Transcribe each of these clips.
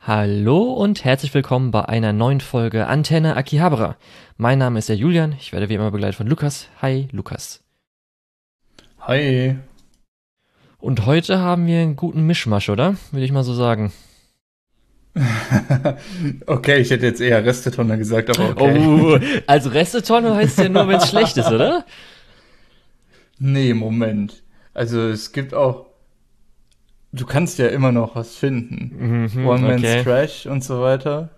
Hallo und herzlich willkommen bei einer neuen Folge Antenne Akihabara. Mein Name ist der Julian, ich werde wie immer begleitet von Lukas. Hi, Lukas. Hi. Und heute haben wir einen guten Mischmasch, oder? Würde ich mal so sagen. Okay, ich hätte jetzt eher Restetonne gesagt, aber okay. Oh, also Restetonne heißt ja nur, wenn es schlecht ist, oder? Nee, Moment. Also es gibt auch, du kannst ja immer noch was finden. Mhm, One Man's okay. Trash und so weiter.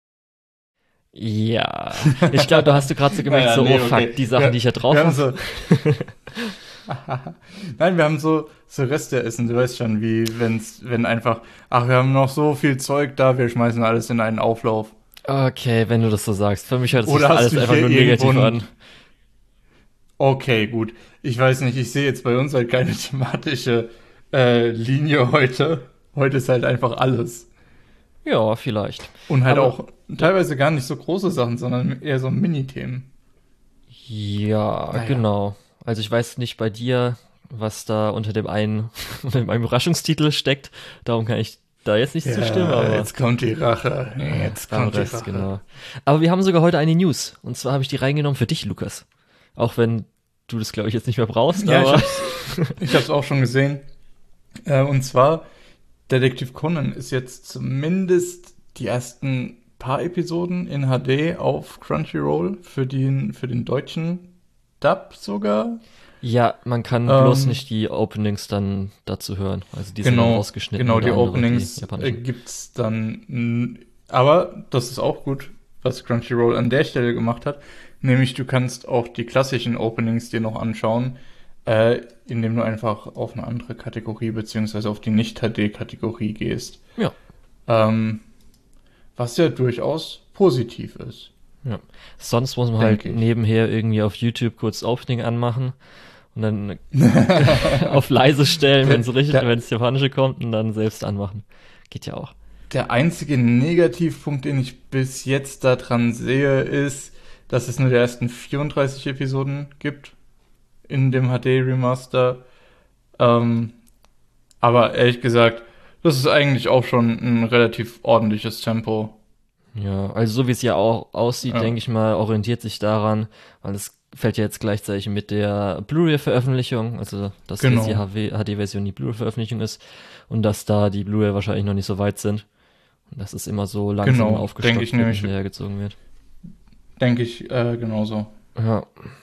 Ja, ich glaube, da hast du gerade so gemerkt, Naja, so, oh nee, fuck, okay. die Sachen, die ich ja Wir drauf haben habe. so, nein, wir haben so Reste essen. Du weißt schon, wenn einfach, ach, wir haben noch so viel Zeug da, wir schmeißen alles in einen Auflauf. Okay, wenn du das so sagst. Für mich hört sich Oder hast alles du einfach hier nur irgendwo negativ ein, an. okay, gut. Ich weiß nicht, ich sehe jetzt bei uns halt keine thematische Linie heute. Heute ist halt einfach alles. Ja, vielleicht. Und halt Aber auch teilweise gar nicht so große Sachen, sondern eher so Mini-Themen. ja, Naja. genau. Also ich weiß nicht bei dir, was da unter dem einen, unter dem einen Überraschungstitel steckt. Darum kann ich da jetzt nicht zustimmen, Ja, aber jetzt kommt die Rache. Jetzt beim kommt die Rest, Rache. genau. Aber wir haben sogar heute eine News. Und zwar habe ich die reingenommen für dich, Lukas. Auch wenn du das, glaube ich, jetzt nicht mehr brauchst, Ja, aber ich hab's auch schon gesehen. Und zwar, Detektiv Conan ist jetzt zumindest die ersten paar Episoden in HD auf Crunchyroll für den deutschen Dub sogar. ja, man kann bloß Ähm, nicht die Openings dann dazu hören. Also die sind dann Genau, rausgeschnitten genau, die oder andere, die Openings japanischen. gibt's dann. Aber das ist auch gut, was Crunchyroll an der Stelle gemacht hat. Nämlich du kannst auch die klassischen Openings dir noch anschauen, indem du einfach auf eine andere Kategorie beziehungsweise auf die Nicht-HD-Kategorie gehst. Ja, Ähm, was ja durchaus positiv ist, ja. Sonst muss man halt denke ich. nebenher irgendwie auf YouTube kurz Opening anmachen und dann auf leise stellen, Der, wenn der, es Japanische kommt und dann selbst anmachen. Geht ja auch. der einzige Negativpunkt, den ich bis jetzt daran sehe, ist, dass es nur die ersten 34 Episoden gibt in dem HD-Remaster. Ähm, aber ehrlich gesagt, das ist eigentlich auch schon ein relativ ordentliches Tempo. Ja, also so wie es ja auch aussieht, Ja, denke ich mal, orientiert sich daran, weil es fällt ja jetzt gleichzeitig mit der Blu-ray-Veröffentlichung, also dass jetzt die genau, HD-Version die Blu-ray-Veröffentlichung ist und dass da die Blu-ray wahrscheinlich noch nicht so weit sind und dass es immer so langsam genau, denke ich aufgestockt wird und nämlich, hinterhergezogen wird. denke ich genauso. Ja.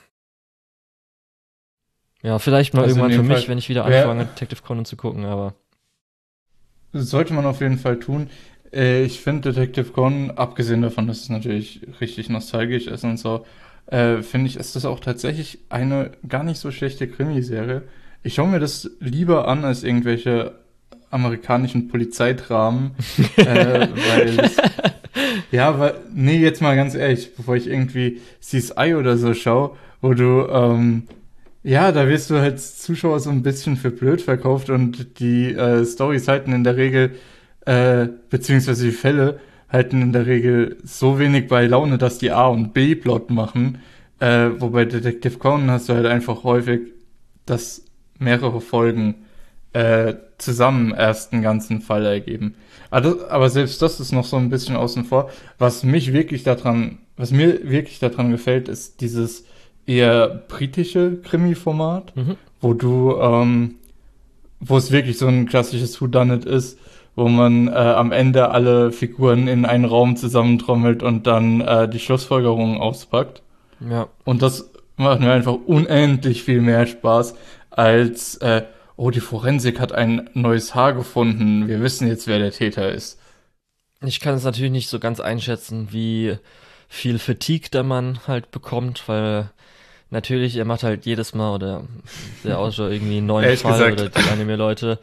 Ja, vielleicht mal Also in irgendwann für dem mich, Fall, wenn ich wieder anfange, wer, Detective Conan zu gucken, aber sollte man auf jeden Fall tun. Ich finde Detective Conan, abgesehen davon, dass es natürlich richtig nostalgisch ist und so, finde ich, ist das auch tatsächlich eine gar nicht so schlechte Krimiserie. Ich schaue mir das lieber an als irgendwelche amerikanischen Polizeidramen, weil es, ja, weil, nee, jetzt mal ganz ehrlich, bevor ich irgendwie CSI oder so schaue, wo du, ja, da wirst du als Zuschauer so ein bisschen für blöd verkauft und die Storys halten in der Regel, beziehungsweise die Fälle halten in der Regel so wenig bei Laune, dass die A- und B-Plot machen. Wobei Detective Conan hast du halt einfach häufig, dass mehrere Folgen zusammen erst einen ganzen Fall ergeben. Aber selbst das ist noch so ein bisschen außen vor. Was mir wirklich daran gefällt, ist dieses eher britische Krimi-Format, mhm. wo wo es wirklich so ein klassisches Whodunit ist, wo man am Ende alle Figuren in einen Raum zusammentrommelt und dann die Schlussfolgerungen auspackt. Ja. Und das macht mir einfach unendlich viel mehr Spaß als, oh, die Forensik hat ein neues Haar gefunden. Wir wissen jetzt, wer der Täter ist. Ich kann es natürlich nicht so ganz einschätzen, wie viel Fatigue der Mann halt bekommt, weil natürlich, er macht halt jedes Mal oder der Autor irgendwie einen neuen Ehrlich Fall oder gesagt, die Anime-Leute.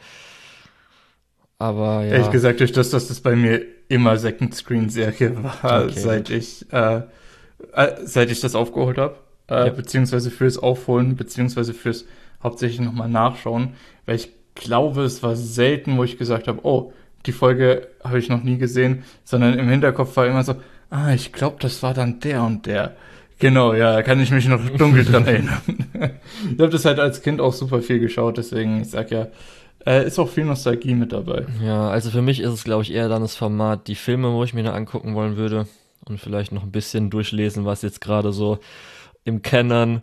Aber ehrlich ja, gesagt, durch dass das bei mir immer Second Screen Serie war, okay, gut. seit ich das aufgeholt habe, Ja. beziehungsweise fürs Aufholen, beziehungsweise fürs hauptsächlich nochmal Nachschauen, weil ich glaube, es war selten, wo ich gesagt habe, oh, die Folge habe ich noch nie gesehen, sondern im Hinterkopf war immer so, ah, ich glaube, das war dann der und der. Genau, ja, da kann ich mich noch dunkel dran erinnern. Ich habe das halt als Kind auch super viel geschaut, deswegen, ich sag ja, Ist auch viel Nostalgie mit dabei. Ja, also für mich ist es, glaube ich, eher dann das Format, die Filme, wo ich mir da angucken wollen würde und vielleicht noch ein bisschen durchlesen, was jetzt gerade so im Canon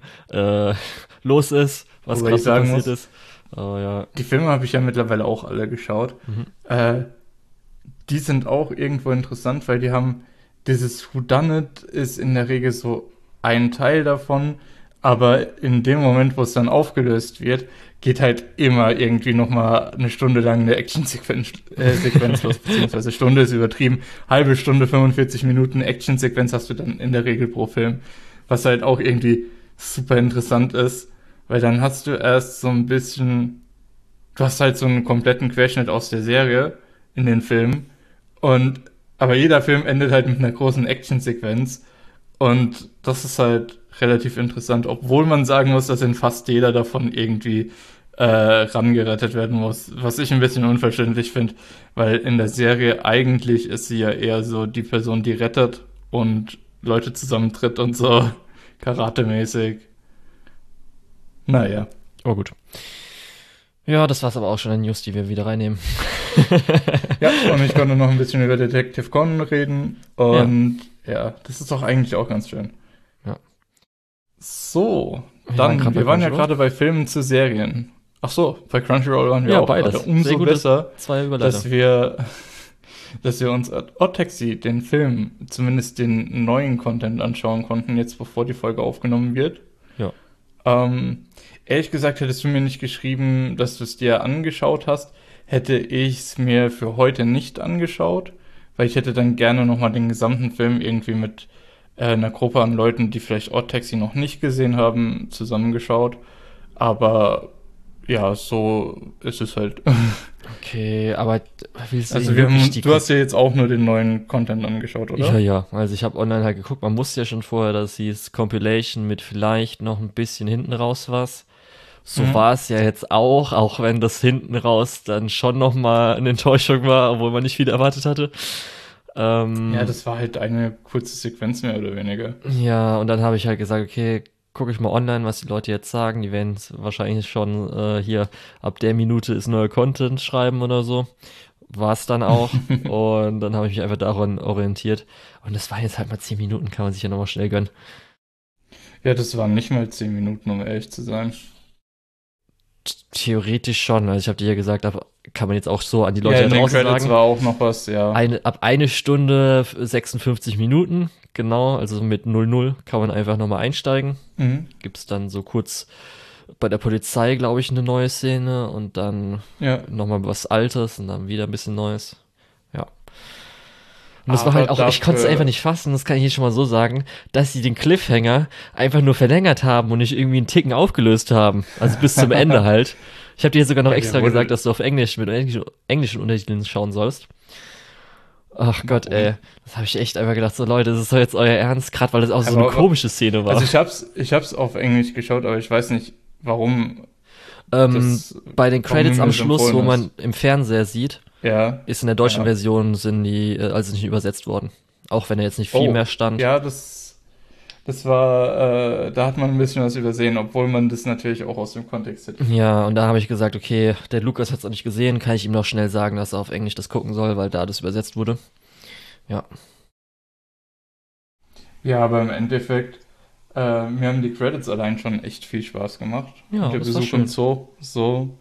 los ist, was Wobei gerade ich so sagen passiert muss, ist. Aber ja. die Filme habe ich ja mittlerweile auch alle geschaut. Mhm. Äh, Die sind auch irgendwo interessant, weil die haben dieses Whodunit ist in der Regel so ein Teil davon, aber in dem Moment, wo es dann aufgelöst wird, geht halt immer irgendwie nochmal eine Stunde lang eine Sequenz los, beziehungsweise Stunde ist übertrieben, halbe Stunde, 45 Minuten Actionsequenz hast du dann in der Regel pro Film, was halt auch irgendwie super interessant ist, weil dann hast du erst so ein bisschen, du hast halt so einen kompletten Querschnitt aus der Serie in den Filmen und aber jeder Film endet halt mit einer großen Actionsequenz und das ist halt relativ interessant, obwohl man sagen muss, dass in fast jeder davon irgendwie rangerettet werden muss, was ich ein bisschen unverständlich finde, weil in der Serie eigentlich ist sie ja eher so die Person, die rettet und Leute zusammentritt und so karatemäßig. Naja. Oh gut. Ja, das war's aber auch schon an News, die wir wieder reinnehmen. Ja, und ich konnte noch ein bisschen über Detective Conan reden und ja, das ist doch eigentlich auch ganz schön. Ja. So, Wir dann, wir waren ja Crunchyroll. gerade bei Filmen zu Serien. Ach so, bei Crunchyroll waren wir Ja, auch beides. gerade. Umso Sehr gute besser, Zwei Überleiter. dass wir uns Odd Taxi, den Film, zumindest den neuen Content anschauen konnten, jetzt bevor die Folge aufgenommen wird. Ja. Ehrlich gesagt, hättest du mir nicht geschrieben, dass du es dir angeschaut hast, hätte ich es mir für heute nicht angeschaut, weil ich hätte dann gerne nochmal den gesamten Film irgendwie mit einer Gruppe an Leuten, die vielleicht Odd Taxi noch nicht gesehen haben, zusammengeschaut. Aber ja, so ist es halt. Okay, aber willst du Also ihn wirklich du hast ja jetzt auch nur den neuen Content angeschaut, oder? Ja, ja. Also ich habe online halt geguckt, man wusste ja schon vorher, dass hieß Compilation mit vielleicht noch ein bisschen hinten raus was. So Mhm. war es ja jetzt auch wenn das hinten raus dann schon nochmal eine Enttäuschung war, obwohl man nicht viel erwartet hatte. Ja, das war halt eine kurze Sequenz mehr oder weniger. Ja, und dann habe ich halt gesagt, okay, gucke ich mal online, was die Leute jetzt sagen. Die werden wahrscheinlich schon hier ab der Minute ist neuer Content schreiben oder so. War es dann auch. Und dann habe ich mich einfach daran orientiert. Und das waren jetzt halt mal 10 Minuten, kann man sich ja nochmal schnell gönnen. Ja, das waren nicht mal 10 Minuten, um ehrlich zu sein. Theoretisch schon. Also ich habe dir ja gesagt, da kann man jetzt auch so an die Leute Ja, da in den draußen Credits sagen. war auch noch was, ja. Ab 1 Stunde 56 Minuten, genau, also mit 00 kann man einfach nochmal einsteigen. Mhm. Gibt's dann so kurz bei der Polizei, glaube ich, eine neue Szene und dann Ja. nochmal was Altes und dann wieder ein bisschen Neues. Ja. Und das war Aber halt auch, ich konnte es dafür- einfach nicht fassen, das kann ich jetzt schon mal so sagen, dass sie den Cliffhanger einfach nur verlängert haben und nicht irgendwie einen Ticken aufgelöst haben. Also bis zum Ende halt. Ich habe dir sogar noch Ja, der extra wurde- gesagt, dass du auf Englisch mit englischen Untertiteln schauen sollst. Ach Gott, Warum? ey. Das habe ich echt einfach gedacht, so Leute, das ist doch jetzt euer Ernst, gerade weil das auch so Aber- eine komische Szene war. Also ich hab's auf Englisch geschaut, aber ich weiß nicht, warum das Bei den warum Credits mir am das Schluss, empfohlen wo man ist. im Fernseher sieht, Ja. ist in der deutschen Ja. Version sind die also nicht übersetzt worden. Auch wenn da jetzt nicht viel Oh, mehr stand. Ja, das war, da hat man ein bisschen was übersehen, obwohl man das natürlich auch aus dem Kontext hätte. Ja, und da habe ich gesagt, okay, der Lukas hat es auch nicht gesehen, kann ich ihm noch schnell sagen, dass er auf Englisch das gucken soll, weil da das übersetzt wurde. Ja. Ja, aber im Endeffekt, mir haben die Credits allein schon echt viel Spaß gemacht. Ja, Und der das war Besuch schön. im Zoo, so.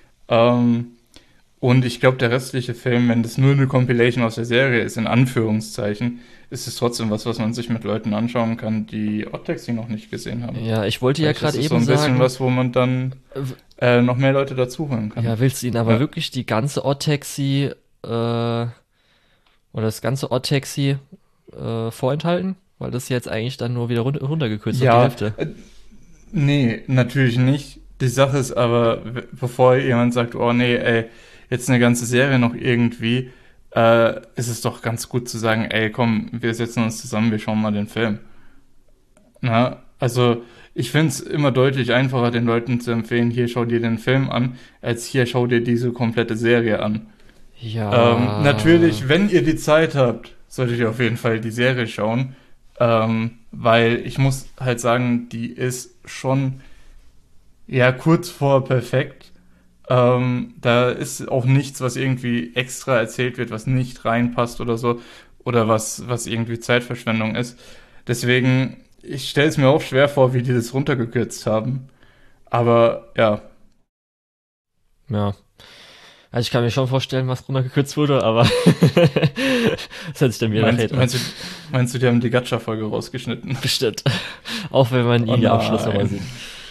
Und ich glaube, der restliche Film, wenn das nur eine Compilation aus der Serie ist, in Anführungszeichen, ist es trotzdem was man sich mit Leuten anschauen kann, die Odd Taxi noch nicht gesehen haben. Ja, ich wollte ja Vielleicht gerade ist es eben so ein bisschen sagen, was, wo man dann noch mehr Leute dazuholen kann. ja, willst du ihn aber Ja. wirklich die ganze Odd-Taxi oder das ganze Odd-Taxi vorenthalten? Weil das jetzt eigentlich dann nur wieder runtergekürzt auf die Ja, Hälfte. Nee, natürlich nicht. Die Sache ist aber, bevor jemand sagt, oh nee, ey, jetzt eine ganze Serie noch irgendwie, ist es doch ganz gut zu sagen, ey, komm, wir setzen uns zusammen, wir schauen mal den Film. Na, also ich finde es immer deutlich einfacher, den Leuten zu empfehlen, hier schau dir den Film an, als hier schau dir diese komplette Serie an. Ja. Natürlich, wenn ihr die Zeit habt, solltet ihr auf jeden Fall die Serie schauen, weil ich muss halt sagen, die ist schon ja kurz vor perfekt. Da ist auch nichts, was irgendwie extra erzählt wird, was nicht reinpasst oder so. Oder was irgendwie Zeitverschwendung ist. Deswegen, ich stelle es mir auch schwer vor, wie die das runtergekürzt haben. Aber ja, Ja. Also ich kann mir schon vorstellen, was runtergekürzt wurde, aber das hört sich dann wieder nach meinst, Hate an. meinst du, meinst du, die haben die Gacha-Folge rausgeschnitten? Bestimmt. Auch wenn man Oh nie den Abschluss nochmal nein. sieht.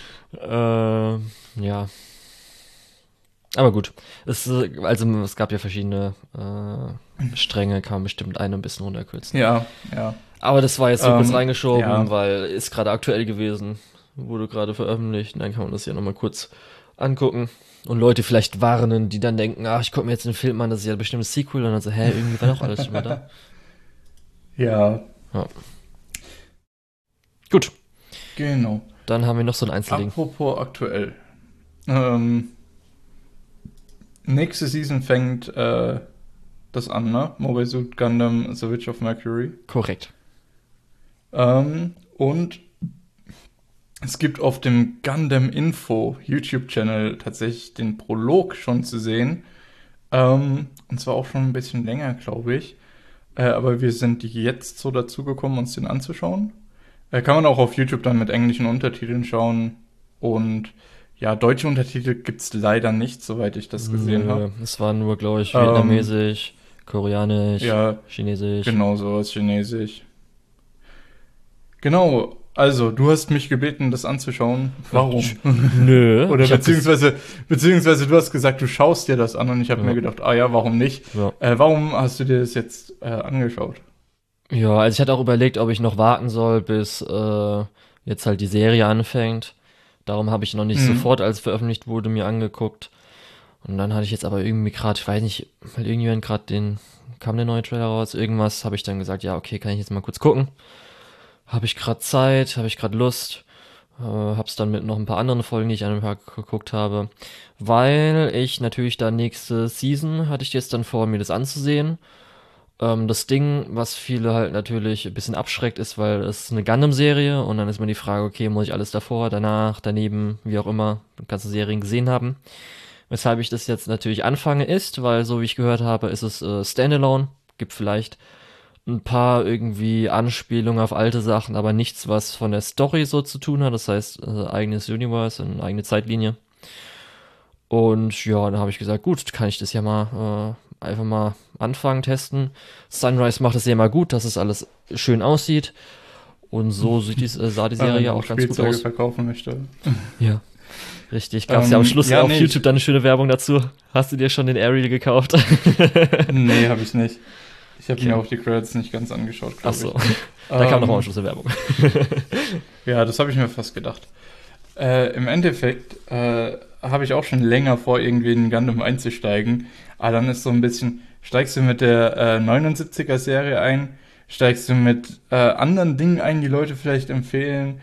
Ja. Aber gut. Es gab ja verschiedene Stränge, kann man bestimmt einen ein bisschen runterkürzen. Ja, ja. Aber das war jetzt so kurz reingeschoben, Ja, weil ist gerade aktuell gewesen. Wurde gerade veröffentlicht. Und dann kann man das ja nochmal kurz angucken. Und Leute vielleicht warnen, die dann denken, ach, ich gucke mir jetzt einen Film an, das ist ja bestimmt ein Sequel. Und dann so, hä, irgendwie war doch alles schon mal da. ja, Ja. Gut, genau. dann haben wir noch so ein Einzelding. Apropos aktuell. Ähm, Nächste Season fängt das an, ne? Mobile Suit Gundam The Witch of Mercury. Korrekt. Und es gibt auf dem Gundam Info YouTube-Channel tatsächlich den Prolog schon zu sehen. Und zwar auch schon ein bisschen länger, glaube ich. Aber wir sind jetzt so dazu gekommen, uns den anzuschauen. Kann man auch auf YouTube dann mit englischen Untertiteln schauen. Und ja, deutsche Untertitel gibt's leider nicht, soweit ich das gesehen habe. Nö, es war nur, glaube ich, Ähm, Vietnamesisch, Koreanisch, ja, Chinesisch. genau so ist Chinesisch. Genau, also du hast mich gebeten, das anzuschauen. Warum? Nö, Oder ich hab das. beziehungsweise du hast gesagt, du schaust dir das an und ich habe mir Ja, gedacht, ah ja, warum nicht? ja. Warum hast du dir das jetzt angeschaut? Ja, also ich hatte auch überlegt, ob ich noch warten soll, bis jetzt halt die Serie anfängt. Darum habe ich noch nicht Mhm. sofort, als es veröffentlicht wurde, mir angeguckt. Und dann hatte ich jetzt aber irgendwie gerade, ich weiß nicht, weil irgendjemand gerade kam der neue Trailer raus, irgendwas, habe ich dann gesagt, ja, okay, kann ich jetzt mal kurz gucken. Habe ich gerade Zeit, habe ich gerade Lust. Hab's dann mit noch ein paar anderen Folgen, die ich an dem Tag geguckt habe. Weil ich natürlich da nächste Season hatte ich jetzt dann vor, mir das anzusehen. Das Ding, was viele halt natürlich ein bisschen abschreckt, ist, weil es eine Gundam-Serie und dann ist mir die Frage, okay, muss ich alles davor, danach, daneben, wie auch immer, ganze Serien gesehen haben. Weshalb ich das jetzt natürlich anfange ist, weil so wie ich gehört habe, ist es Standalone. Gibt vielleicht ein paar irgendwie Anspielungen auf alte Sachen, aber nichts, was von der Story so zu tun hat. Das heißt, eigenes Universe, eine eigene Zeitlinie. Und ja, dann habe ich gesagt, gut, kann ich das ja mal einfach mal anfangen, testen. Sunrise macht es ja mal gut, dass es alles schön aussieht. Und so sah die Weil Serie man ja auch auch ganz gut Spielzeuge aus. verkaufen möchte. Ja, richtig. Gab es ja am Schluss Ja, auf nee, YouTube dann eine schöne Werbung dazu. Hast du dir schon den Ariel gekauft? nee, habe ich nicht. Ich habe mir Okay. auch die Credits nicht ganz angeschaut, Ach glaube so. ich. Da kam noch mal am Ähm, Schluss eine Werbung. ja, das habe ich mir fast gedacht. Im Endeffekt habe ich auch schon länger vor, irgendwie in Gundam einzusteigen. Aber dann ist so ein bisschen, steigst du mit der 79er-Serie ein, steigst du mit anderen Dingen ein, die Leute vielleicht empfehlen,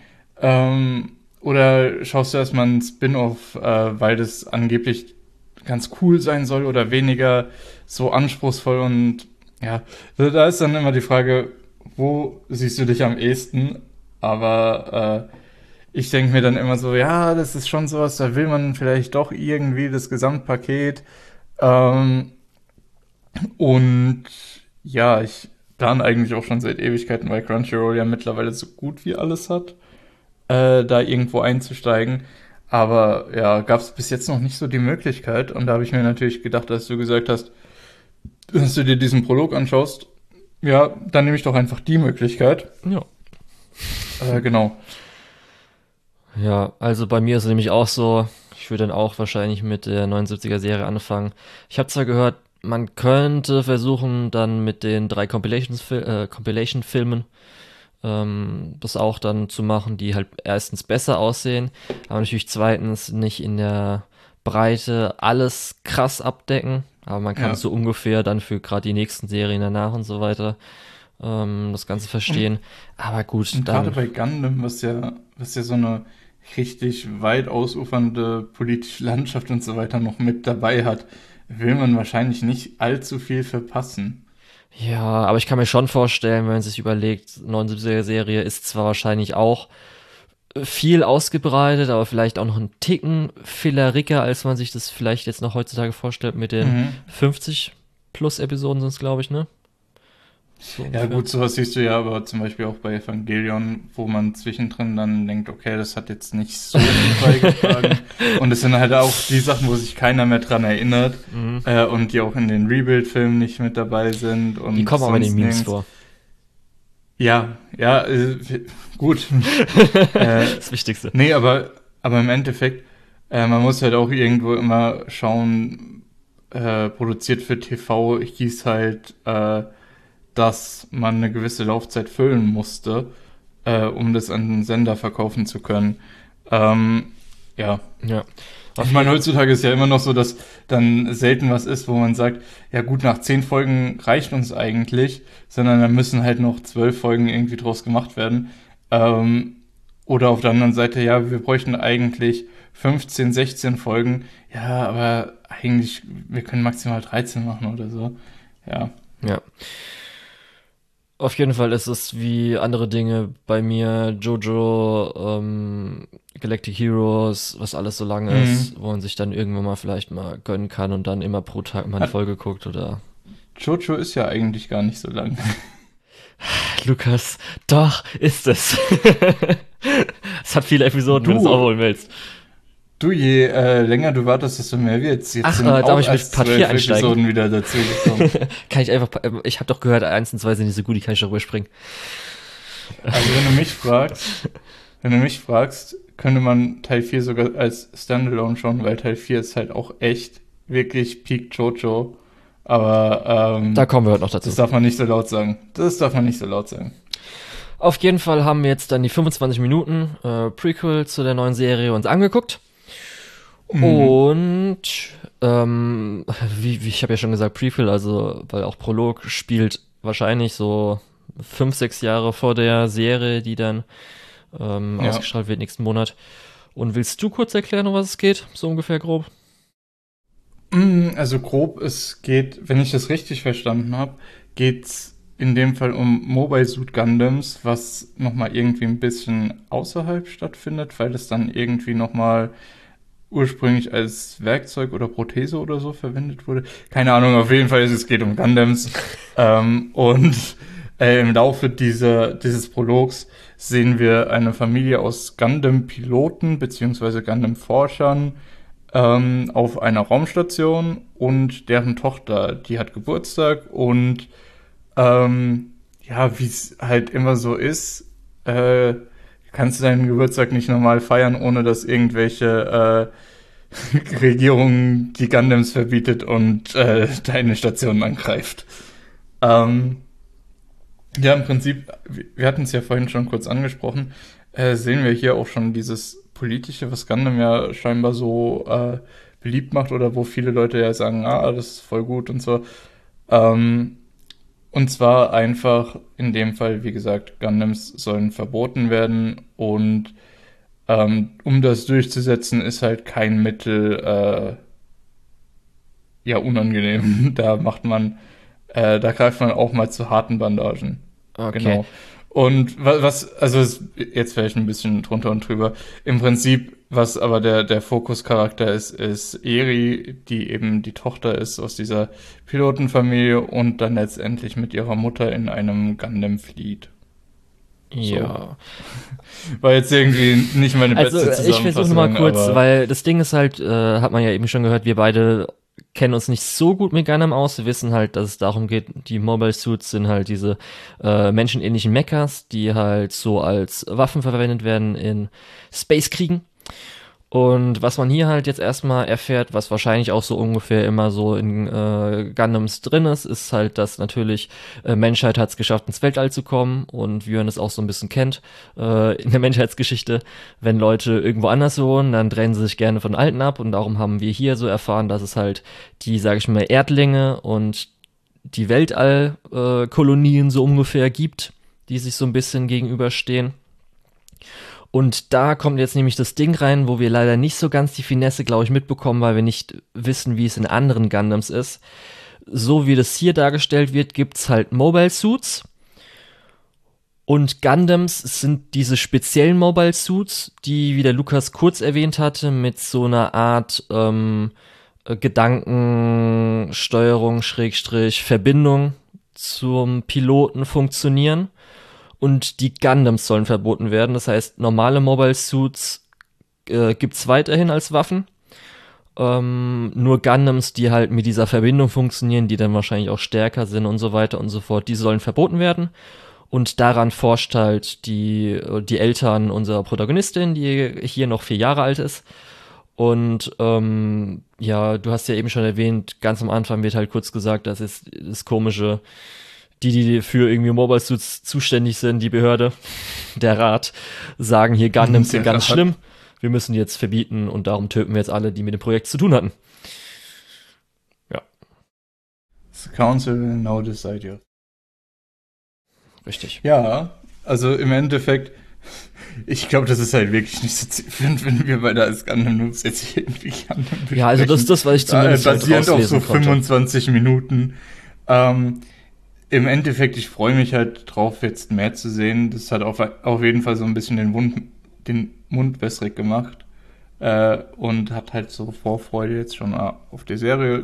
oder schaust du erstmal einen Spin-off, weil das angeblich ganz cool sein soll oder weniger so anspruchsvoll und ja, da ist dann immer die Frage, wo siehst du dich am ehesten? Aber ich denke mir dann immer so, ja, das ist schon sowas, da will man vielleicht doch irgendwie das Gesamtpaket. Ähm, und ja, ich plane eigentlich auch schon seit Ewigkeiten, weil Crunchyroll ja mittlerweile so gut wie alles hat, da irgendwo einzusteigen. Aber ja, gab es bis jetzt noch nicht so die Möglichkeit. Und da habe ich mir natürlich gedacht, als du gesagt hast, dass du dir diesen Prolog anschaust, ja, dann nehme ich doch einfach die Möglichkeit. Ja. Genau. Ja, also bei mir ist es nämlich auch so, ich würde dann auch wahrscheinlich mit der 79er-Serie anfangen. Ich habe zwar gehört, man könnte versuchen, dann mit den drei Compilation-Filmen das auch dann zu machen, die halt erstens besser aussehen, aber natürlich zweitens nicht in der Breite alles krass abdecken. Aber man kann es Ja. so ungefähr dann für gerade die nächsten Serien danach und so weiter das Ganze Und verstehen. Aber gut, Und gerade dann, bei Gundam, was ja so eine richtig weit ausufernde politische Landschaft und so weiter noch mit dabei hat, will man wahrscheinlich nicht allzu viel verpassen. ja, aber ich kann mir schon vorstellen, wenn man sich überlegt, 79er-Serie ist zwar wahrscheinlich auch viel ausgebreitet, aber vielleicht auch noch einen Ticken filleriger, als man sich das vielleicht jetzt noch heutzutage vorstellt mit den 50 plus Episoden sind es, glaube ich, ne? So Ja ungefähr. gut, sowas siehst du ja aber zum Beispiel auch bei Evangelion, wo man zwischendrin dann denkt, okay, das hat jetzt nicht so viel beigetragen. Und es sind halt auch die Sachen, wo sich keiner mehr dran erinnert und die auch in den Rebuild-Filmen nicht mit dabei sind und Die kommen aber in den sonst Memes nirgends. vor. Ja, ja, gut. Das Wichtigste. Nee, aber im Endeffekt, man muss halt auch irgendwo immer schauen, produziert für TV hieß halt, dass man eine gewisse Laufzeit füllen musste, um das an den Sender verkaufen zu können. Ja. Ja. Ich meine, heutzutage ist ja immer noch so, dass dann selten was ist, wo man sagt, ja gut, nach 10 Folgen reicht uns eigentlich, sondern dann müssen halt noch 12 Folgen irgendwie draus gemacht werden. Oder auf der anderen Seite, ja, wir bräuchten eigentlich 15, 16 Folgen. Ja, aber eigentlich, wir können maximal 13 machen oder so. Ja. Ja. Auf jeden Fall ist es wie andere Dinge bei mir, Jojo, Galactic Heroes, was alles so lang ist, wo man sich dann irgendwann mal vielleicht mal gönnen kann und dann immer pro Tag mal eine Folge guckt oder. Jojo ist ja eigentlich gar nicht so lang. Lukas, doch, ist es. Es hat viele Episoden, wenn du es Du, aufholen willst. du, je länger du wartest, desto mehr wird's. Jetzt Ach, sind darf auch ich mit erst Part 4 12 einsteigen? Episoden wieder dazu gekommen. Kann ich einfach, ich habe doch gehört, 1 und 2 sind nicht so gut, die kann ich doch überspringen. Also wenn du mich fragst, könnte man Teil 4 sogar als Standalone schauen, weil Teil 4 ist halt auch echt wirklich Peak Jojo. Aber Da kommen wir heute noch dazu. das darf man nicht so laut sagen. Das darf man nicht so laut sagen. Auf jeden Fall haben wir jetzt dann die 25 Minuten Prequel zu der neuen Serie uns angeguckt. Und wie ich habe ja schon gesagt, Prequel, also weil auch Prolog spielt wahrscheinlich so 5, 6 Jahre vor der Serie, die dann ausgestrahlt wird nächsten Monat. Und willst du kurz erklären, um was es geht? So ungefähr grob? Also grob, es geht, wenn ich das richtig verstanden habe, geht's in dem Fall um Mobile Suit Gundams, was nochmal irgendwie ein bisschen außerhalb stattfindet, weil es dann irgendwie nochmal ursprünglich als Werkzeug oder Prothese oder so verwendet wurde. Keine Ahnung, auf jeden Fall es geht um Gundams. Und im Laufe dieses Prologs sehen wir eine Familie aus Gundam-Piloten beziehungsweise Gundam-Forschern auf einer Raumstation und deren Tochter, die hat Geburtstag und ja, wie es halt immer so ist, kannst du deinen Geburtstag nicht normal feiern, ohne dass irgendwelche Regierung die Gundams verbietet und deine Station angreift. Ja, im Prinzip, wir hatten es ja vorhin schon kurz angesprochen, sehen wir hier auch schon dieses Politische, was Gundam ja scheinbar so beliebt macht oder wo viele Leute ja sagen, ah, das ist voll gut und so. Und zwar einfach in dem Fall, wie gesagt, Gundams sollen verboten werden und um das durchzusetzen, ist halt kein Mittel ja unangenehm. Da greift man auch mal zu harten Bandagen. Okay. Genau. Und also jetzt vielleicht ein bisschen drunter und drüber. Im Prinzip, was aber der Fokuscharakter ist Eri, die eben die Tochter ist aus dieser Pilotenfamilie und dann letztendlich mit ihrer Mutter in einem Gundam flieht. Ja. War jetzt irgendwie nicht meine beste Also ich versuche nochmal kurz, aber weil das Ding ist halt, hat man ja eben schon gehört, wir beide kennen uns nicht so gut mit Gundam aus. Wir wissen halt, dass es darum geht, die Mobile Suits sind halt diese menschenähnlichen Mechas, die halt so als Waffen verwendet werden in Space-Kriegen. Und was man hier halt jetzt erstmal erfährt, was wahrscheinlich auch so ungefähr immer so in Gundams drin ist halt, dass natürlich Menschheit hat es geschafft, ins Weltall zu kommen und wie man es auch so ein bisschen kennt in der Menschheitsgeschichte, wenn Leute irgendwo anders wohnen, dann trennen sie sich gerne von Alten ab und darum haben wir hier so erfahren, dass es halt die, sage ich mal, Erdlinge und die Weltall-Kolonien so ungefähr gibt, die sich so ein bisschen gegenüberstehen. Und da kommt jetzt nämlich das Ding rein, wo wir leider nicht so ganz die Finesse, glaube ich, mitbekommen, weil wir nicht wissen, wie es in anderen Gundams ist. So wie das hier dargestellt wird, gibt's halt Mobile Suits. Und Gundams sind diese speziellen Mobile Suits, die, wie der Lukas kurz erwähnt hatte, mit so einer Art Gedankensteuerung, Schrägstrich, Verbindung zum Piloten funktionieren. Und die Gundams sollen verboten werden. Das heißt, normale Mobile Suits gibt's weiterhin als Waffen. Nur Gundams, die halt mit dieser Verbindung funktionieren, die dann wahrscheinlich auch stärker sind und so weiter und so fort, die sollen verboten werden. Und daran forscht halt die Eltern unserer Protagonistin, die hier noch 4 Jahre alt ist. Und ja, du hast ja eben schon erwähnt, ganz am Anfang wird halt kurz gesagt, das ist das Komische, die für irgendwie Mobile Suits zuständig sind, die Behörde, der Rat, sagen hier Gundams sind ganz schlimm. Wir müssen die jetzt verbieten und darum töten wir jetzt alle, die mit dem Projekt zu tun hatten. Ja. The Council will now decide you. Richtig. Ja, also im Endeffekt, ich glaube, das ist halt wirklich nicht so zielführend, wenn wir bei der Gundam Noobs jetzt irgendwie Gundam besprechen. Ja, also das ist das, was ich zumindest basierend auf so konnte. 25 Minuten. Im Endeffekt, ich freue mich halt drauf, jetzt mehr zu sehen. Das hat auf jeden Fall so ein bisschen den Mund wässrig gemacht. Und hat halt so Vorfreude jetzt schon auf die Serie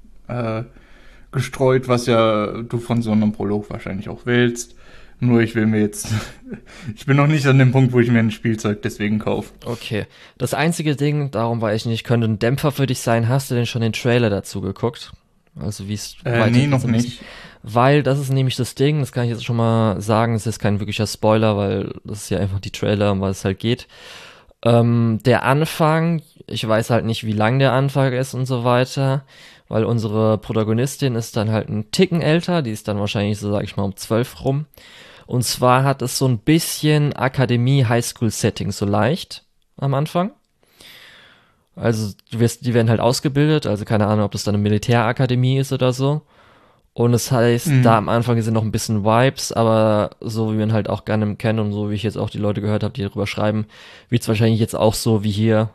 gestreut, was ja du von so einem Prolog wahrscheinlich auch willst. Nur ich bin noch nicht an dem Punkt, wo ich mir ein Spielzeug deswegen kaufe. Okay. Das einzige Ding, darum war ich nicht, könnte ein Dämpfer für dich sein. Hast du denn schon den Trailer dazu geguckt? Also wie es nee, noch nicht. Weil das ist nämlich das Ding, das kann ich jetzt schon mal sagen, es ist kein wirklicher Spoiler, weil das ist ja einfach die Trailer, um was es halt geht. Der Anfang, ich weiß halt nicht, wie lang der Anfang ist und so weiter, weil unsere Protagonistin ist dann halt ein Ticken älter, die ist dann wahrscheinlich so, sag ich mal, um 12 rum. Und zwar hat es so ein bisschen Akademie-Highschool-Setting, so leicht am Anfang. Also die werden halt ausgebildet, also keine Ahnung, ob das dann eine Militärakademie ist oder so. Und es heißt, da am Anfang sind noch ein bisschen Vibes, aber so wie man halt auch gerne kennt und so wie ich jetzt auch die Leute gehört habe, die darüber schreiben, wird es wahrscheinlich jetzt auch so wie hier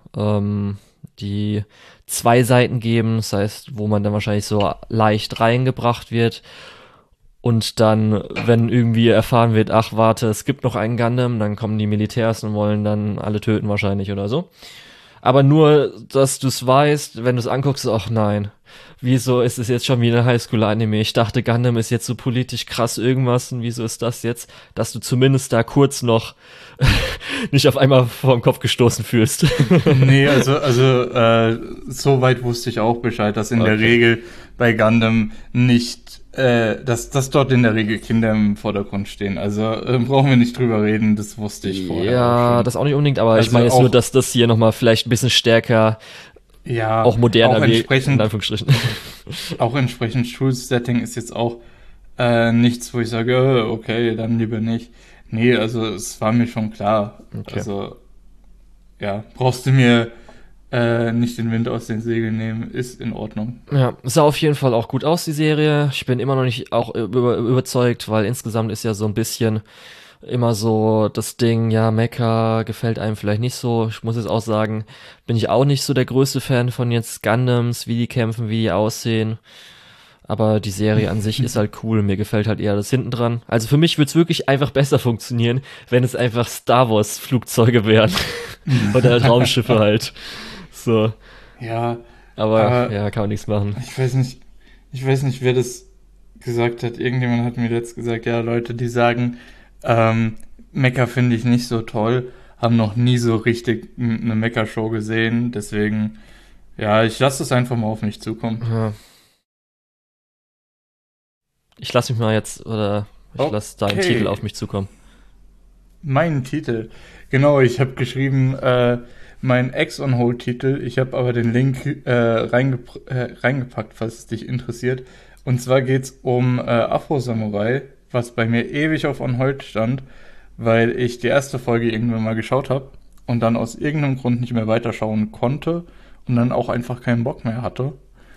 die 2 Seiten geben, das heißt, wo man dann wahrscheinlich so leicht reingebracht wird und dann, wenn irgendwie erfahren wird, ach warte, es gibt noch einen Gundam, dann kommen die Militärs und wollen dann alle töten wahrscheinlich oder so. Aber nur, dass du es weißt, wenn du es anguckst, ach nein, wieso ist es jetzt schon wieder ein Highschool-Anime? Ich dachte, Gundam ist jetzt so politisch krass irgendwas und wieso ist das jetzt, dass du zumindest da kurz noch nicht auf einmal vor den Kopf gestoßen fühlst. Nee, also so weit wusste ich auch Bescheid, dass in der Regel bei Gundam nicht, dass dort in der Regel Kinder im Vordergrund stehen. Also brauchen wir nicht drüber reden, das wusste ich vorher. Ja, schon. das auch nicht unbedingt, aber Also ich meine jetzt nur, dass das hier nochmal vielleicht ein bisschen stärker, ja, auch moderner auch entsprechend, in Anführungsstrichen. Auch entsprechend Schulsetting ist jetzt auch nichts, wo ich sage, okay, dann lieber nicht. Nee, also es war mir schon klar. Okay. Also, ja, brauchst du mir nicht den Wind aus den Segeln nehmen, ist in Ordnung. Ja, sah auf jeden Fall auch gut aus, die Serie. Ich bin immer noch nicht auch überzeugt, weil insgesamt ist ja so ein bisschen immer so das Ding, ja, Mecha gefällt einem vielleicht nicht so. Ich muss jetzt auch sagen, bin ich auch nicht so der größte Fan von jetzt Gundams, wie die kämpfen, wie die aussehen. Aber die Serie an sich ist halt cool. Mir gefällt halt eher das hinten dran. Also für mich würde es wirklich einfach besser funktionieren, wenn es einfach Star Wars Flugzeuge wären. Oder halt Raumschiffe halt. So. Ja. Aber ja, kann man nichts machen. Ich weiß nicht, wer das gesagt hat. Irgendjemand hat mir letzt gesagt, ja, Leute, die sagen, Mecha finde ich nicht so toll, haben noch nie so richtig eine Mecha-Show gesehen. Deswegen, ja, ich lasse es einfach mal auf mich zukommen. Ja. Ich lasse mich mal jetzt, oder ich lasse deinen Titel auf mich zukommen. Mein Titel. Genau, ich habe geschrieben, mein Ex-on-Hold-Titel. Ich habe aber den Link reingepackt, falls es dich interessiert. Und zwar geht's um Afro-Samurai, was bei mir ewig auf On-Hold stand, weil ich die erste Folge irgendwann mal geschaut habe und dann aus irgendeinem Grund nicht mehr weiterschauen konnte und dann auch einfach keinen Bock mehr hatte.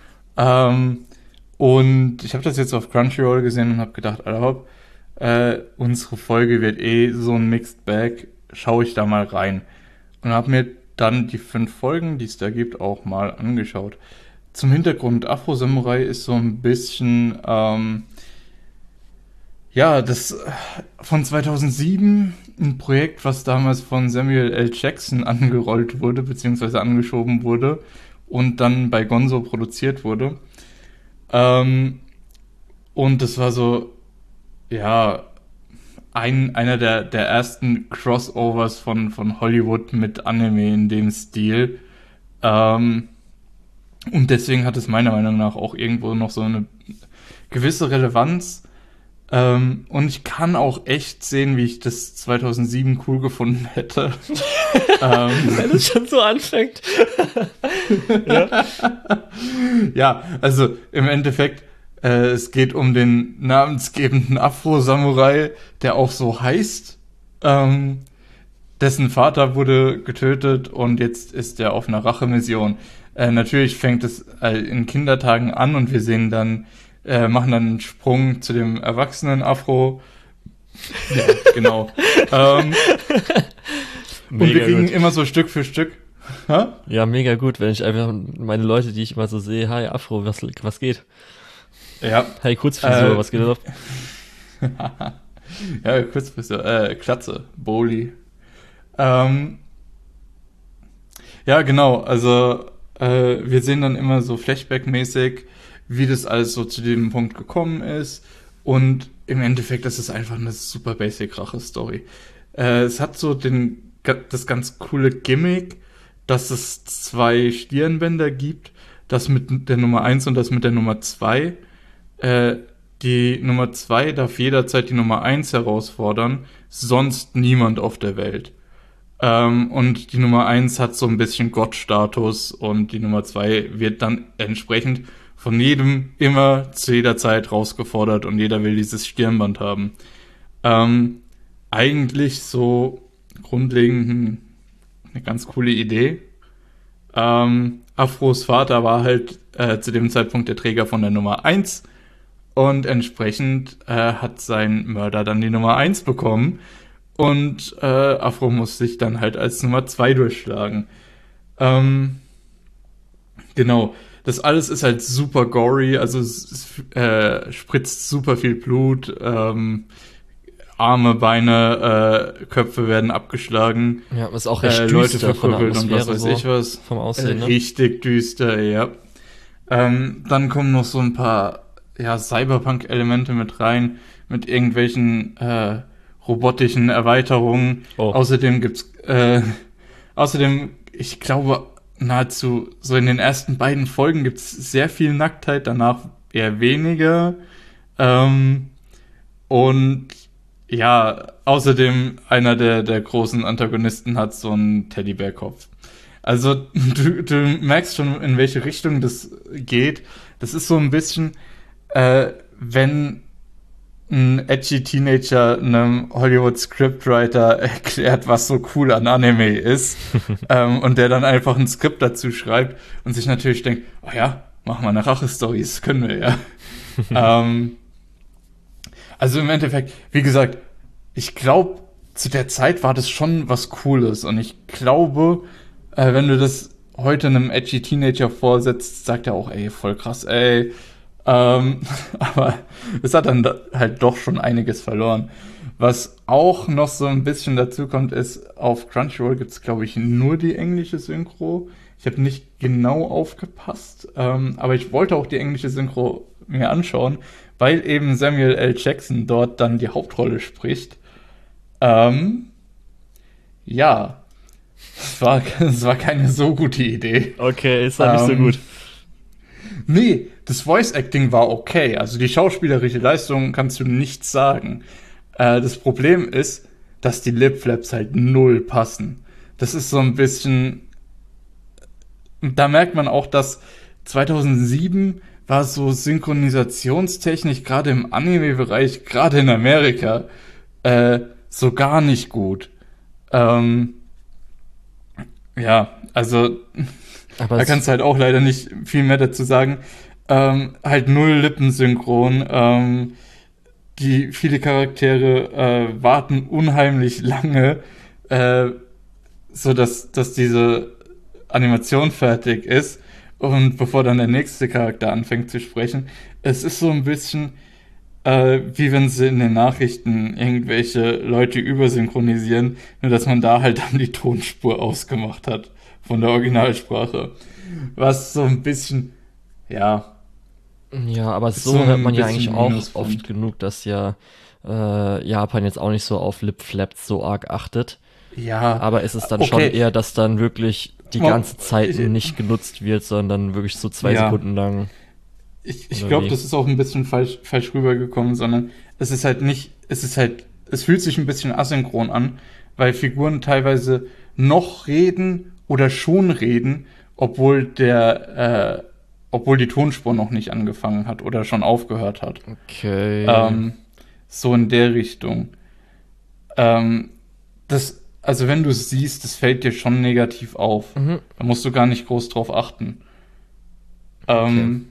Und ich habe das jetzt auf Crunchyroll gesehen und habe gedacht, Alter hopp, unsere Folge wird so ein Mixed Bag, schaue ich da mal rein. Und habe mir dann die 5 Folgen, die es da gibt, auch mal angeschaut. Zum Hintergrund, Afro Samurai ist so ein bisschen, Ja, das von 2007, ein Projekt, was damals von Samuel L. Jackson angerollt wurde, beziehungsweise angeschoben wurde und dann bei Gonzo produziert wurde. Ähm, und das war so, ja, einer der ersten Crossovers von Hollywood mit Anime in dem Stil. Ähm, und deswegen hat es meiner Meinung nach auch irgendwo noch so eine gewisse Relevanz. Und ich kann auch echt sehen, wie ich das 2007 cool gefunden hätte. Wenn es schon so anfängt. Ja. Ja, also im Endeffekt, es geht um den namensgebenden Afro-Samurai, der auch so heißt. Dessen Vater wurde getötet und jetzt ist er auf einer Rachemission. Natürlich fängt es in Kindertagen an und wir sehen dann, machen dann einen Sprung zu dem erwachsenen Afro. Ja, genau. Und wir Mega kriegen gut. immer so Stück für Stück. Ha? Ja, mega gut, wenn ich einfach meine Leute, die ich immer so sehe, hi Afro, was geht? Ja. Hi Kurzfrisur, was geht ab? Ja, kurz bis Klatze, Boli. Ähm, ja, genau, also wir sehen dann immer so Flashback-mäßig, wie das alles so zu dem Punkt gekommen ist. Und im Endeffekt ist es einfach eine super basic Rache-Story. Es hat so das ganz coole Gimmick, dass es zwei Stirnbänder gibt, das mit der Nummer eins und das mit der Nummer 2. Die Nummer 2 darf jederzeit die Nummer eins herausfordern, sonst niemand auf der Welt. Und die Nummer eins hat so ein bisschen Gottstatus und die Nummer 2 wird dann entsprechend von jedem immer zu jeder Zeit rausgefordert und jeder will dieses Stirnband haben. Eigentlich so grundlegend eine ganz coole Idee. Afros Vater war halt zu dem Zeitpunkt der Träger von der Nummer eins und entsprechend hat sein Mörder dann die Nummer eins bekommen und Afro muss sich dann halt als Nummer 2 durchschlagen. Genau, das alles ist halt super gory, also es spritzt super viel Blut, Arme, Beine, Köpfe werden abgeschlagen, Ja, ist auch recht Leute düster von der verprügelt und was Atmosphäre weiß so, ich was. vom Aussehen, ne? Richtig düster, ja. Dann kommen noch so ein paar ja, Cyberpunk-Elemente mit rein, mit irgendwelchen robotischen Erweiterungen. Oh. Außerdem, ich glaube, nahezu so in den ersten beiden Folgen gibt's sehr viel Nacktheit, danach eher weniger. Und ja, außerdem einer der großen Antagonisten hat so einen Teddybärkopf. Also du merkst schon, in welche Richtung das geht. Das ist so ein bisschen, wenn ein edgy Teenager einem Hollywood Scriptwriter erklärt, was so cool an Anime ist, und der dann einfach ein Skript dazu schreibt und sich natürlich denkt, oh ja, mach mal eine Rache-Story, das können wir ja. Also im Endeffekt, wie gesagt, ich glaube, zu der Zeit war das schon was Cooles und ich glaube, wenn du das heute einem edgy Teenager vorsetzt, sagt er auch, ey, voll krass, ey. Aber es hat dann halt doch schon einiges verloren. Was auch noch so ein bisschen dazu kommt, ist, auf Crunchyroll gibt's, glaube ich, nur die englische Synchro. Ich habe nicht genau aufgepasst, aber ich wollte auch die englische Synchro mir anschauen, weil eben Samuel L. Jackson dort dann die Hauptrolle spricht. Ja, es war keine so gute Idee. Okay, ist halt nicht so gut. Nee, das Voice Acting war okay. Also die schauspielerische Leistung kannst du nichts sagen. Das Problem ist, dass die Lip Flaps halt null passen. Das ist so ein bisschen. Da merkt man auch, dass 2007 war so synchronisationstechnisch gerade im Anime-Bereich, gerade in Amerika, so gar nicht gut. Ja, also Aber da kannst du halt auch leider nicht viel mehr dazu sagen. Halt null Lippensynchron. Die viele Charaktere warten unheimlich lange, so dass diese Animation fertig ist und bevor dann der nächste Charakter anfängt zu sprechen. Es ist so ein bisschen wie wenn sie in den Nachrichten irgendwelche Leute übersynchronisieren, nur dass man da halt dann die Tonspur ausgemacht hat von der Originalsprache. Was so ein bisschen, ja, Ja, aber ist so so hört ein man ja eigentlich bisschen auch Minuspunkt. oft genug, dass ja Japan jetzt auch nicht so auf Lip-Flaps so arg achtet. Ja, Aber ist es dann schon okay. eher, dass dann wirklich die Mo- ganze Zeit Ich, nicht genutzt wird, sondern wirklich so zwei ja, Sekunden lang ich oder glaube, wie? das ist auch ein bisschen falsch rübergekommen, sondern es ist halt nicht, es ist halt, es fühlt sich ein bisschen asynchron an, weil Figuren teilweise noch reden oder schon reden, obwohl die Tonspur noch nicht angefangen hat oder schon aufgehört hat. Okay. Ähm, so in der Richtung. Ähm, also wenn du es siehst, das fällt dir schon negativ auf. Mhm. Da musst du gar nicht groß drauf achten. Okay. Ähm,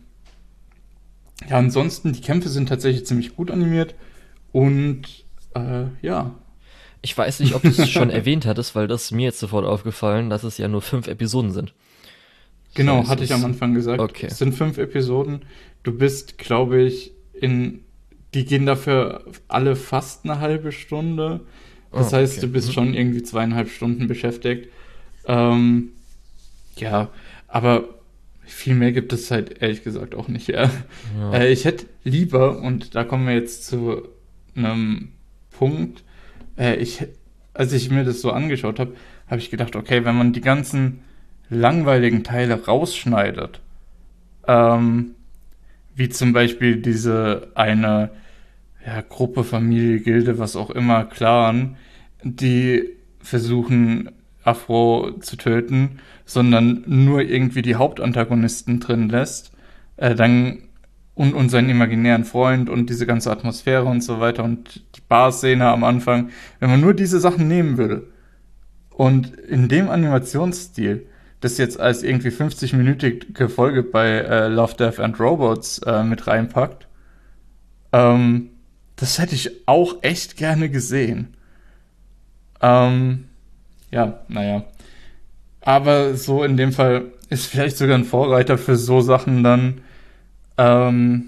ja, ansonsten, die Kämpfe sind tatsächlich ziemlich gut animiert und ja. Ich weiß nicht, ob du es schon erwähnt hattest, weil das ist mir jetzt sofort aufgefallen, dass es ja nur 5 Episoden sind. Das Genau, heißt, hatte ich am es. Anfang gesagt. Okay. Es sind 5 Episoden. Du bist, glaube ich, die gehen dafür alle fast eine halbe Stunde. Das Oh, heißt, okay. du bist Mhm. schon irgendwie 2,5 Stunden beschäftigt. Ähm, ja, aber viel mehr gibt es halt ehrlich gesagt auch nicht. Ja. Ja. Ich hätte lieber, und da kommen wir jetzt zu einem Punkt, ich, als ich mir das so angeschaut habe, habe ich gedacht, okay, wenn man die ganzen langweiligen Teile rausschneidet, ähm, wie zum Beispiel diese eine ja, Gruppe, Familie, Gilde, was auch immer, Clan, die versuchen, Afro zu töten, sondern nur irgendwie die Hauptantagonisten drin lässt, dann und seinen imaginären Freund und diese ganze Atmosphäre und so weiter und die Bar-Szene am Anfang, wenn man nur diese Sachen nehmen würde und in dem Animationsstil das jetzt als irgendwie 50-minütige Folge bei Love, Death and Robots mit reinpackt, ähm, das hätte ich auch echt gerne gesehen. Ähm, ja, naja. Aber so in dem Fall ist vielleicht sogar ein Vorreiter für so Sachen dann. Ähm,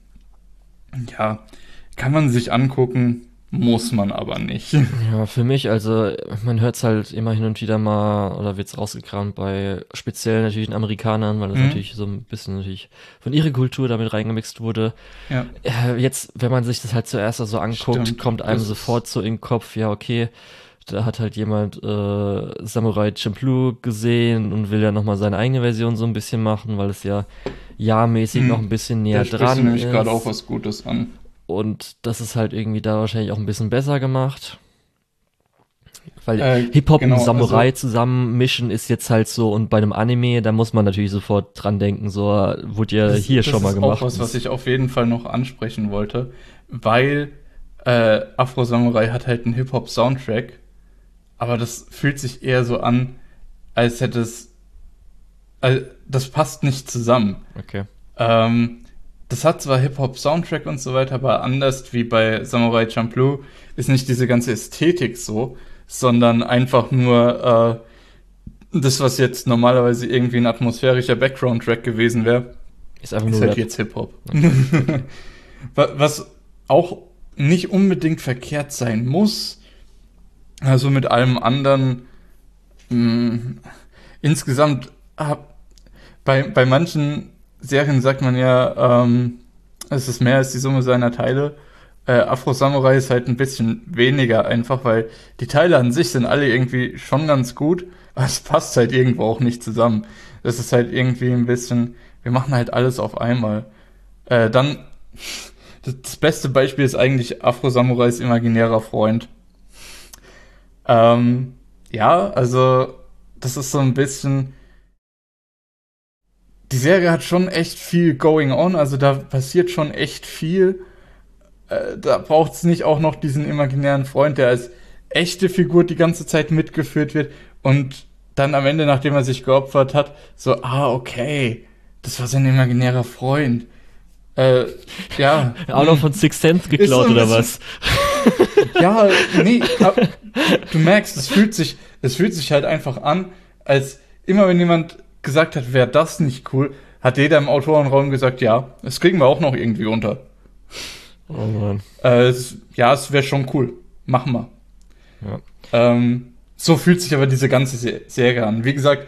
ja, kann man sich angucken, muss man aber nicht. Ja, für mich, also man hört es halt immer hin und wieder mal oder wird es rausgekramt bei speziell natürlich den Amerikanern, weil das Mhm. natürlich so ein bisschen natürlich von ihrer Kultur damit reingemixt wurde. Ja, Jetzt, wenn man sich das halt zuerst so anguckt, stimmt. kommt einem Das ist. sofort so in den Kopf, ja, okay, da hat halt jemand Samurai Champloo gesehen und will ja nochmal seine eigene Version so ein bisschen machen, weil es ja jahrmäßig noch ein Mhm. bisschen Da näher sprichst du dran nämlich gerade auch ist. was Gutes an. Und das ist halt irgendwie da wahrscheinlich auch ein bisschen besser gemacht. Weil Äh, Hip-Hop und genau, Samurai also zusammen mischen ist jetzt halt so, und bei einem Anime, da muss man natürlich sofort dran denken, so wurde ja hier das schon mal ist auch gemacht. was ich auf jeden Fall noch ansprechen wollte, weil Afro Samurai hat halt einen Hip-Hop-Soundtrack, aber das fühlt sich eher so an, als hätte es, das passt nicht zusammen. Okay. Ähm, das hat zwar Hip-Hop-Soundtrack und so weiter, aber anders wie bei Samurai Champloo ist nicht diese ganze Ästhetik so, sondern einfach nur das, was jetzt normalerweise irgendwie ein atmosphärischer Background-Track gewesen wäre, Ist einfach ist nur halt Rap. jetzt Hip-Hop. Okay. Was auch nicht unbedingt verkehrt sein muss, also mit allem anderen, mh, insgesamt bei manchen Serien sagt man ja, es ist mehr als die Summe seiner Teile. Afro Samurai ist halt ein bisschen weniger einfach, weil die Teile an sich sind alle irgendwie schon ganz gut, aber es passt halt irgendwo auch nicht zusammen. Das ist halt irgendwie ein bisschen, wir machen halt alles auf einmal. Dann, das beste Beispiel ist eigentlich Afro Samurais imaginärer Freund. Ähm, ja, also, das ist so ein bisschen, die Serie hat schon echt viel going on, also da passiert schon echt viel. Da braucht es nicht auch noch diesen imaginären Freund, der als echte Figur die ganze Zeit mitgeführt wird und dann am Ende, nachdem er sich geopfert hat, so, okay, das war sein imaginärer Freund. Äh, ja, Auch noch von Sixth Sense ist so geklaut ein oder bisschen, was? ja, nee, du merkst, es fühlt sich halt einfach an, als immer wenn jemand gesagt hat, wäre das nicht cool, hat jeder im Autorenraum gesagt, ja, das kriegen wir auch noch irgendwie unter. Oh Mann. Ja, es wäre schon cool. Machen wir. Ja. So fühlt sich aber diese ganze Serie an. Wie gesagt,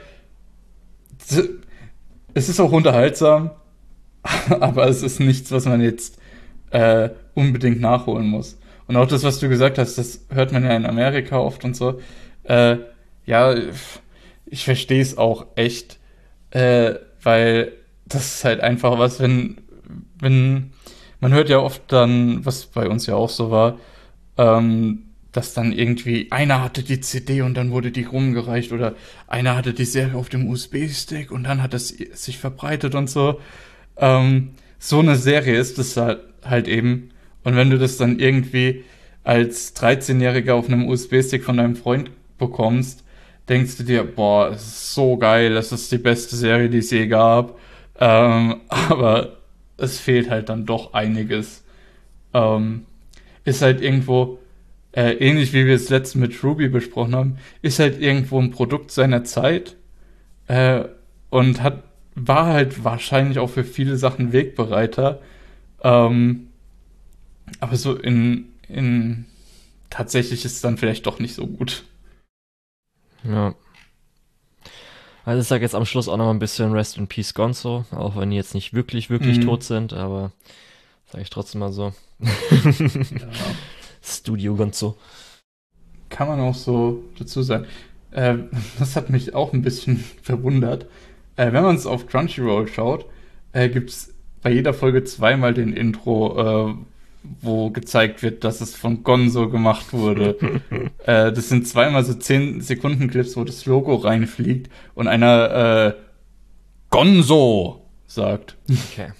es ist auch unterhaltsam, aber es ist nichts, was man jetzt unbedingt nachholen muss. Und auch das, was du gesagt hast, das hört man ja in Amerika oft und so. Äh, ja, ich verstehe es auch echt, weil das ist halt einfach was, wenn, man hört ja oft dann, was bei uns ja auch so war, dass dann irgendwie einer hatte die CD und dann wurde die rumgereicht oder einer hatte die Serie auf dem USB-Stick und dann hat es sich verbreitet und so. So eine Serie ist es halt eben. Und wenn du das dann irgendwie als 13-Jähriger auf einem USB-Stick von deinem Freund bekommst, denkst du dir, boah, es ist so geil, das ist die beste Serie, die es je gab. Aber es fehlt halt dann doch einiges. Ähm, ist halt irgendwo, ähnlich wie wir es letztens mit Ruby besprochen haben, ist halt irgendwo ein Produkt seiner Zeit äh, und war halt wahrscheinlich auch für viele Sachen Wegbereiter. Ähm, aber so tatsächlich ist es dann vielleicht doch nicht so gut. Ja. Also ich sage jetzt am Schluss auch noch ein bisschen Rest in Peace Gonzo, auch wenn die jetzt nicht wirklich, wirklich tot Mhm. sind, aber sage ich trotzdem mal so. Ja, Studio Gonzo. kann man auch so dazu sagen. Äh, Das hat mich auch ein bisschen verwundert. Wenn man es auf Crunchyroll schaut, gibt es bei jeder Folge zweimal den Intro, wo gezeigt wird, dass es von Gonzo gemacht wurde. Das sind zweimal so 10 Sekunden Clips, wo das Logo reinfliegt und einer Gonzo sagt. Okay.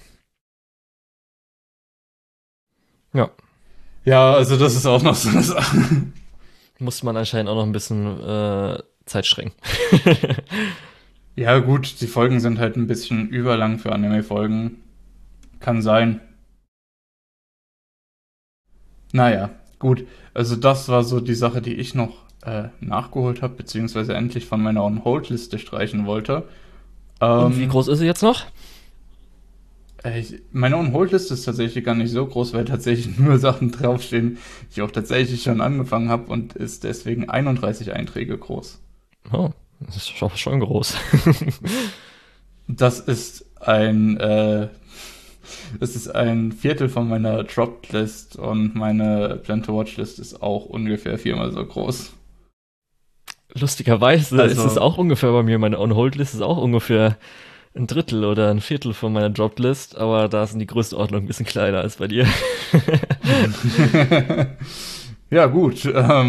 Ja, Ja, also das ist auch noch so eine Sache. muss man anscheinend auch noch ein bisschen Zeit strecken. Ja, gut, die Folgen sind halt ein bisschen überlang für Anime-Folgen. Kann sein. Naja, gut. Also das war so die Sache, die ich noch nachgeholt habe, beziehungsweise endlich von meiner On-Hold-Liste streichen wollte. Und wie groß ist sie jetzt noch? Meine On-Hold-Liste ist tatsächlich gar nicht so groß, weil tatsächlich nur Sachen draufstehen, die ich auch tatsächlich schon angefangen habe und ist deswegen 31 Einträge groß. Oh, das ist schon groß. Das ist das ist ein Viertel von meiner Dropped-List und meine Plan-to-Watch-List ist auch ungefähr viermal so groß. Lustigerweise ist es Also, auch ungefähr bei mir. Meine On-Hold-List ist auch ungefähr ein Drittel oder ein Viertel von meiner Dropped-List, aber da sind die Größenordnung ein bisschen kleiner als bei dir. ja, gut.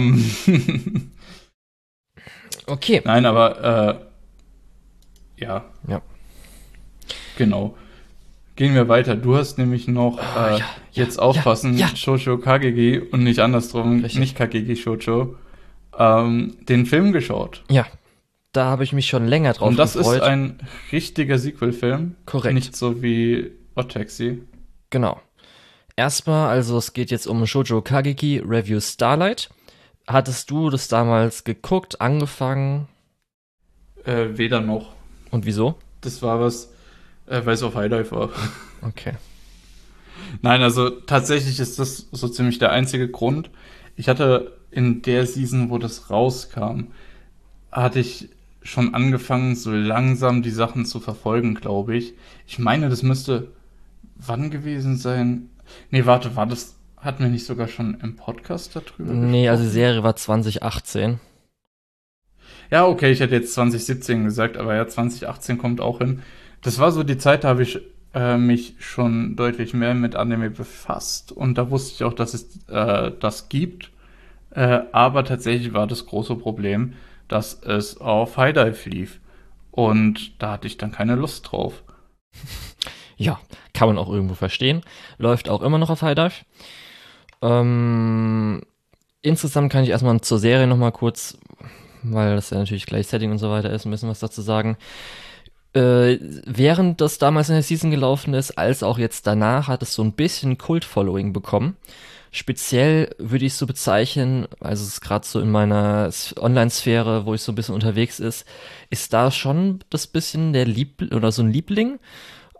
Okay. Nein, aber ja, Ja. genau. Gehen wir weiter. Du hast nämlich noch Oh, ja, ja, jetzt ja, ja. aufpassen, Shoujo Kagegi und nicht andersrum, Richtig. nicht Kagegi Shoujo, den Film geschaut. Ja, da habe ich mich schon länger Und drauf das ist gefreut. ein richtiger Sequel-Film, Korrekt. nicht so wie Odd Taxi. Genau. Erstmal, also es geht jetzt um Shoujo Kageki Review Starlight. Hattest du das damals geguckt, angefangen Weder noch. und wieso? Das war was, weil es auf High Dive war. Okay. Nein, also tatsächlich ist das so ziemlich der einzige Grund. Ich hatte in der Season, wo das rauskam, hatte ich schon angefangen, so langsam die Sachen zu verfolgen, glaube ich. Ich meine, das müsste wann gewesen sein? Nee, warte, hatten wir nicht sogar schon im Podcast darüber Nee, also die gesprochen? Serie war 2018. Ja, okay, ich hätte jetzt 2017 gesagt, aber ja, 2018 kommt auch hin. Das war so die Zeit, da habe ich mich schon deutlich mehr mit Anime befasst und da wusste ich auch, dass es das gibt. Aber tatsächlich war das große Problem, dass es auf High Dive lief. Und da hatte ich dann keine Lust drauf. Ja, kann man auch irgendwo verstehen. Läuft auch immer noch auf High Dive. Ähm, insgesamt kann ich erstmal zur Serie nochmal kurz, weil das ja natürlich gleich Setting und so weiter ist, ein bisschen was dazu sagen. Während das damals in der Season gelaufen ist, als auch jetzt danach, hat es so ein bisschen Kult-Following bekommen. Speziell würde ich es so bezeichnen, also es ist gerade so in meiner Online-Sphäre, wo ich so ein bisschen unterwegs ist da schon das bisschen der Lieb oder so ein Liebling.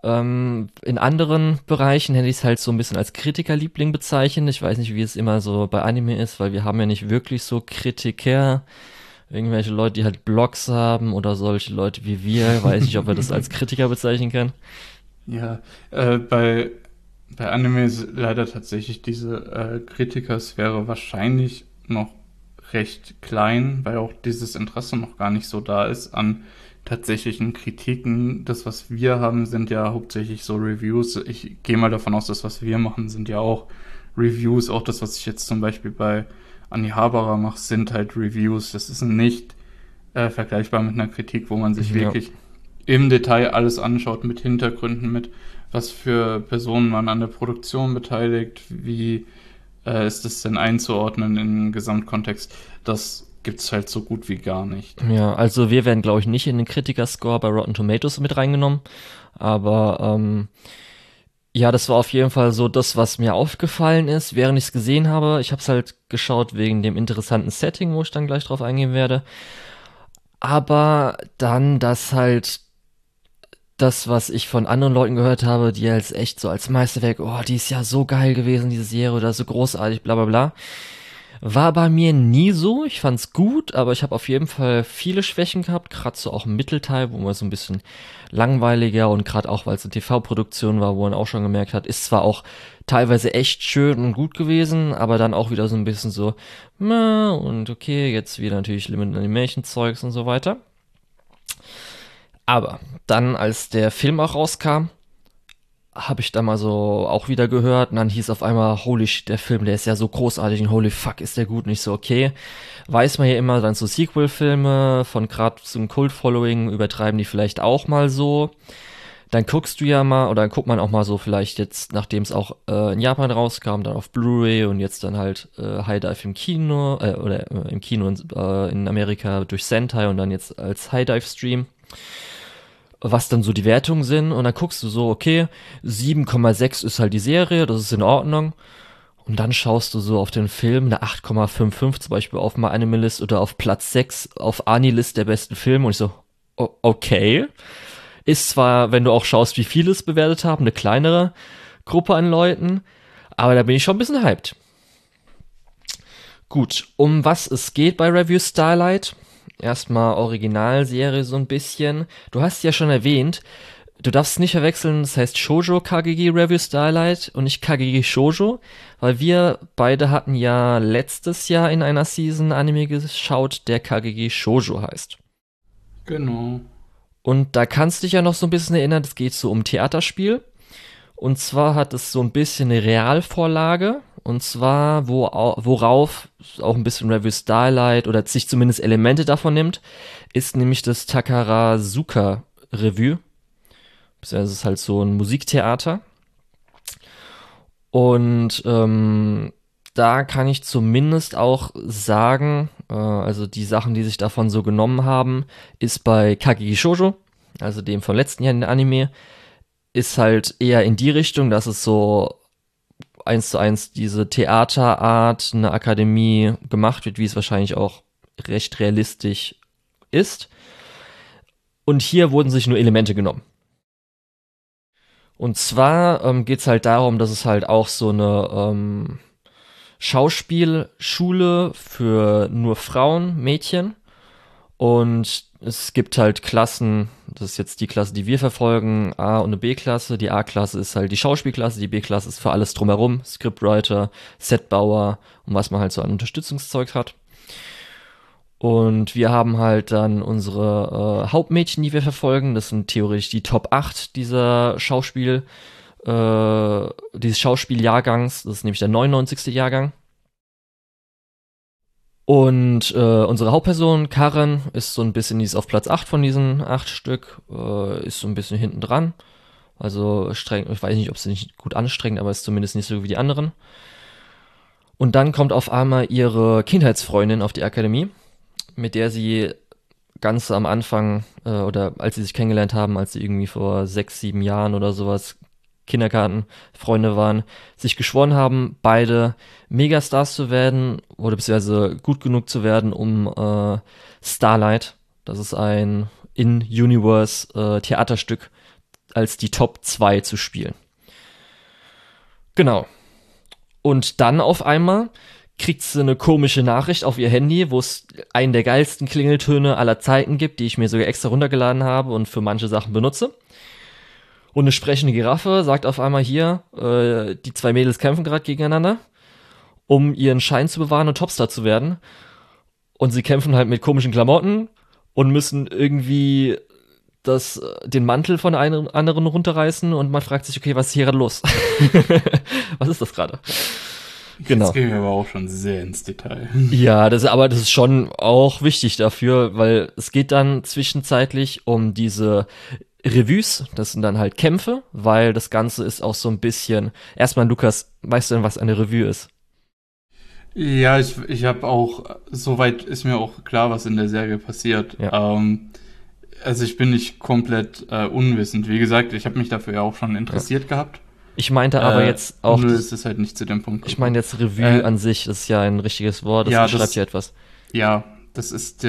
In anderen Bereichen hätte ich es halt so ein bisschen als Kritikerliebling bezeichnet. Ich weiß nicht, wie es immer so bei Anime ist, weil wir haben ja nicht wirklich so Kritiker. Irgendwelche Leute, die halt Blogs haben oder solche Leute wie wir. Weiß nicht, ob wir das als Kritiker bezeichnen können. Ja, bei Anime ist leider tatsächlich diese Kritikersphäre wahrscheinlich noch recht klein, weil auch dieses Interesse noch gar nicht so da ist an tatsächlichen Kritiken. Das, was wir haben, sind ja hauptsächlich so Reviews. Ich gehe mal davon aus, das, was wir machen, sind ja auch Reviews. Auch das, was ich jetzt zum Beispiel bei Anni Haberer mache, sind halt Reviews. Das ist nicht vergleichbar mit einer Kritik, wo man sich Ja. wirklich im Detail alles anschaut, mit Hintergründen, mit was für Personen man an der Produktion beteiligt, wie ist es denn einzuordnen in den Gesamtkontext. Das gibt's halt so gut wie gar nicht. Ja, also wir werden, glaube ich, nicht in den Kritiker-Score bei Rotten Tomatoes mit reingenommen. Aber ja, das war auf jeden Fall so das, was mir aufgefallen ist, während ich es gesehen habe. Ich habe es halt geschaut wegen dem interessanten Setting, wo ich dann gleich drauf eingehen werde. Aber dann, dass halt das, was ich von anderen Leuten gehört habe, die als echt so als Meisterwerk, oh, die ist ja so geil gewesen, diese Serie, oder so großartig, bla bla bla. War bei mir nie so. Ich fand's gut, aber ich habe auf jeden Fall viele Schwächen gehabt, gerade so auch im Mittelteil, wo man so ein bisschen langweiliger und gerade auch, weil es eine TV-Produktion war, wo man auch schon gemerkt hat, ist zwar auch teilweise echt schön und gut gewesen, aber dann auch wieder so ein bisschen so, und okay, jetzt wieder natürlich Limited Animation Zeugs und so weiter. Aber dann, als der Film auch rauskam, habe ich da mal so auch wieder gehört und dann hieß auf einmal, holy shit, der Film, der ist ja so großartig und holy fuck, ist der gut. Und ich so, okay, weiß man ja immer, dann so Sequel-Filme von gerade so einem Kult-Following übertreiben die vielleicht auch mal so. Dann guckst du ja mal, oder dann guckt man auch mal so vielleicht jetzt, nachdem es auch in Japan rauskam, dann auf Blu-ray und jetzt dann halt High Dive im Kino, im Kino in Amerika durch Sentai und dann jetzt als High Dive Stream, was dann so die Wertungen sind und dann guckst du so, okay, 7,6 ist halt die Serie, das ist in Ordnung. Und dann schaust du so auf den Film, eine 8,55 zum Beispiel auf My Anime List oder auf Platz 6 auf Ani-List der besten Filme und ich so, okay. Ist zwar, wenn du auch schaust, wie viele es bewertet haben, eine kleinere Gruppe an Leuten, aber da bin ich schon ein bisschen hyped. Gut, um was es geht bei Review Starlight? Erstmal Originalserie so ein bisschen. Du hast ja schon erwähnt, du darfst nicht verwechseln, das heißt Shoujo Kageki Review Starlight und nicht Kageki Shoujo, weil wir beide hatten ja letztes Jahr in einer Season Anime geschaut, der Kageki Shoujo heißt. Genau. Und da kannst du dich ja noch so ein bisschen erinnern, es geht so um Theaterspiel. Und zwar hat es so ein bisschen eine Realvorlage. Und zwar, worauf auch ein bisschen Review Starlight oder sich zumindest Elemente davon nimmt, ist nämlich das Takarazuka Revue. Das ist halt so ein Musiktheater. Und da kann ich zumindest auch sagen, also die Sachen, die sich davon so genommen haben, ist bei Kageki Shoujo, also dem vom letzten Jahr in der Anime, ist halt eher in die Richtung, dass es so eins zu eins diese Theaterart, eine Akademie gemacht wird, wie es wahrscheinlich auch recht realistisch ist. Und hier wurden sich nur Elemente genommen. Und zwar geht es halt darum, dass es halt auch so eine Schauspielschule für nur Frauen, Mädchen. Und es gibt halt Klassen, das ist jetzt die Klasse, die wir verfolgen, A- und eine B-Klasse. Die A-Klasse ist halt die Schauspielklasse, die B-Klasse ist für alles drumherum, Scriptwriter, Setbauer und was man halt so an Unterstützungszeug hat. Und wir haben halt dann unsere Hauptmädchen, die wir verfolgen. Das sind theoretisch die Top 8 dieses Schauspieljahrgangs. Das ist nämlich der 99. Jahrgang. Und unsere Hauptperson, Karen, ist so ein bisschen, die ist auf Platz 8 von diesen 8 Stück, ist so ein bisschen hinten dran. Also streng, ich weiß nicht, ob sie nicht gut anstrengt, aber ist zumindest nicht so wie die anderen. Und dann kommt auf einmal ihre Kindheitsfreundin auf die Akademie, mit der sie ganz am Anfang, oder als sie sich kennengelernt haben, als sie irgendwie vor 6, 7 Jahren oder sowas Kindergartenfreunde waren, sich geschworen haben, beide Megastars zu werden oder beziehungsweise gut genug zu werden, um Starlight, das ist ein In-Universe Theaterstück, als die Top 2 zu spielen. Genau. Und dann auf einmal kriegt sie eine komische Nachricht auf ihr Handy, wo es einen der geilsten Klingeltöne aller Zeiten gibt, die ich mir sogar extra runtergeladen habe und für manche Sachen benutze. Und eine sprechende Giraffe sagt auf einmal hier, die 2 Mädels kämpfen gerade gegeneinander, um ihren Schein zu bewahren und Topstar zu werden. Und sie kämpfen halt mit komischen Klamotten und müssen irgendwie den Mantel von einem anderen runterreißen und man fragt sich, okay, was ist hier gerade los? Was ist das gerade? Genau. Jetzt gehen wir aber auch schon sehr ins Detail. Ja, das ist schon auch wichtig dafür, weil es geht dann zwischenzeitlich um diese Revues, das sind dann halt Kämpfe, weil das Ganze ist auch so ein bisschen, erstmal Lukas, weißt du denn, was eine Revue ist? Ja, ich habe auch, soweit ist mir auch klar, was in der Serie passiert. Ja. Also ich bin nicht komplett unwissend. Wie gesagt, ich habe mich dafür ja auch schon interessiert gehabt. Ich meinte aber jetzt auch, nur ist es halt nicht zu dem Punkt ich meine jetzt Revue an sich, das ist ja ein richtiges Wort, das ja, beschreibt ja etwas. Ja, das ist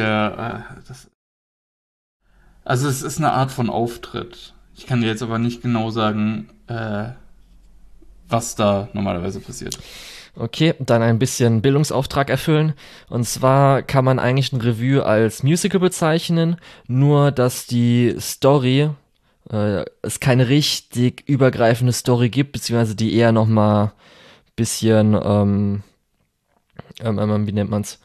also es ist eine Art von Auftritt. Ich kann dir jetzt aber nicht genau sagen, was da normalerweise passiert. Okay, dann ein bisschen Bildungsauftrag erfüllen. Und zwar kann man eigentlich ein Revue als Musical bezeichnen, nur dass die Story, es keine richtig übergreifende Story gibt, beziehungsweise die eher nochmal bisschen, wie nennt man's,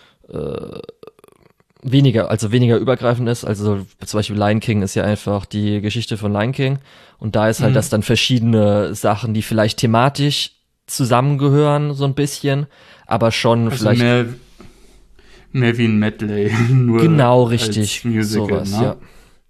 weniger übergreifend ist. Also zum Beispiel Lion King ist ja einfach die Geschichte von Lion King. Und da ist halt, dass dann verschiedene Sachen, die vielleicht thematisch zusammengehören, so ein bisschen, aber schon Also vielleicht. Mehr wie ein Medley, nur Genau, richtig. als Musical, Sowas, ne? ja.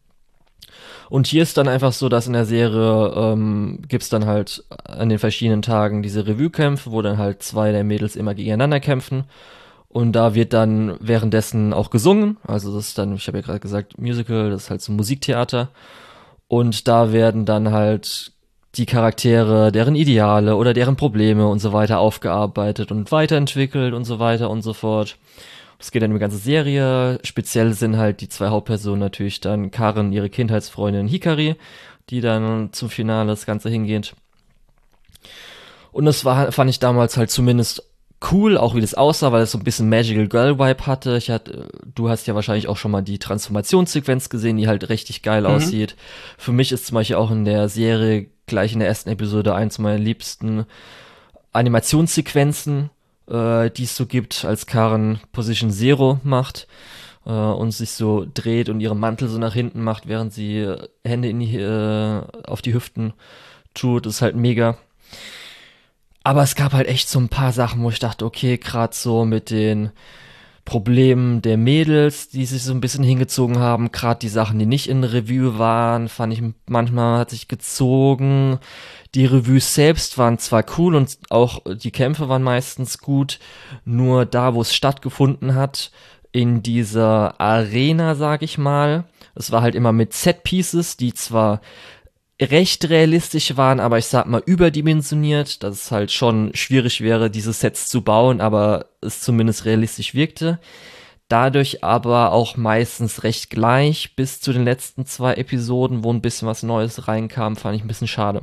Und hier ist dann einfach so, dass in der Serie gibt's dann halt an den verschiedenen Tagen diese Revue-Kämpfe, wo dann halt 2 der Mädels immer gegeneinander kämpfen. Und da wird dann währenddessen auch gesungen. Also das ist dann, ich habe ja gerade gesagt, Musical, das ist halt so ein Musiktheater. Und da werden dann halt die Charaktere, deren Ideale oder deren Probleme und so weiter aufgearbeitet und weiterentwickelt und so weiter und so fort. Es geht dann um die ganze Serie. Speziell sind halt die 2 Hauptpersonen natürlich dann Karen, ihre Kindheitsfreundin Hikari, die dann zum Finale das Ganze hingeht. Und das fand ich damals halt zumindest cool, auch wie das aussah, weil es so ein bisschen Magical Girl Vibe hatte. Du hast ja wahrscheinlich auch schon mal die Transformationssequenz gesehen, die halt richtig geil aussieht. Für mich ist zum Beispiel auch in der Serie gleich in der ersten Episode eins meiner liebsten Animationssequenzen, die es so gibt, als Karen Position Zero macht und sich so dreht und ihren Mantel so nach hinten macht, während sie Hände auf die Hüften tut. Das ist halt mega. Aber es gab halt echt so ein paar Sachen, wo ich dachte, okay, gerade so mit den Problemen der Mädels, die sich so ein bisschen hingezogen haben, gerade die Sachen, die nicht in Revue waren, fand ich manchmal hat sich gezogen. Die Revues selbst waren zwar cool und auch die Kämpfe waren meistens gut, nur da, wo es stattgefunden hat, in dieser Arena, sag ich mal, es war halt immer mit Set-Pieces, die zwar recht realistisch waren, aber ich sag mal überdimensioniert, dass es halt schon schwierig wäre, diese Sets zu bauen, aber es zumindest realistisch wirkte. Dadurch aber auch meistens recht gleich bis zu den letzten 2 Episoden, wo ein bisschen was Neues reinkam, fand ich ein bisschen schade.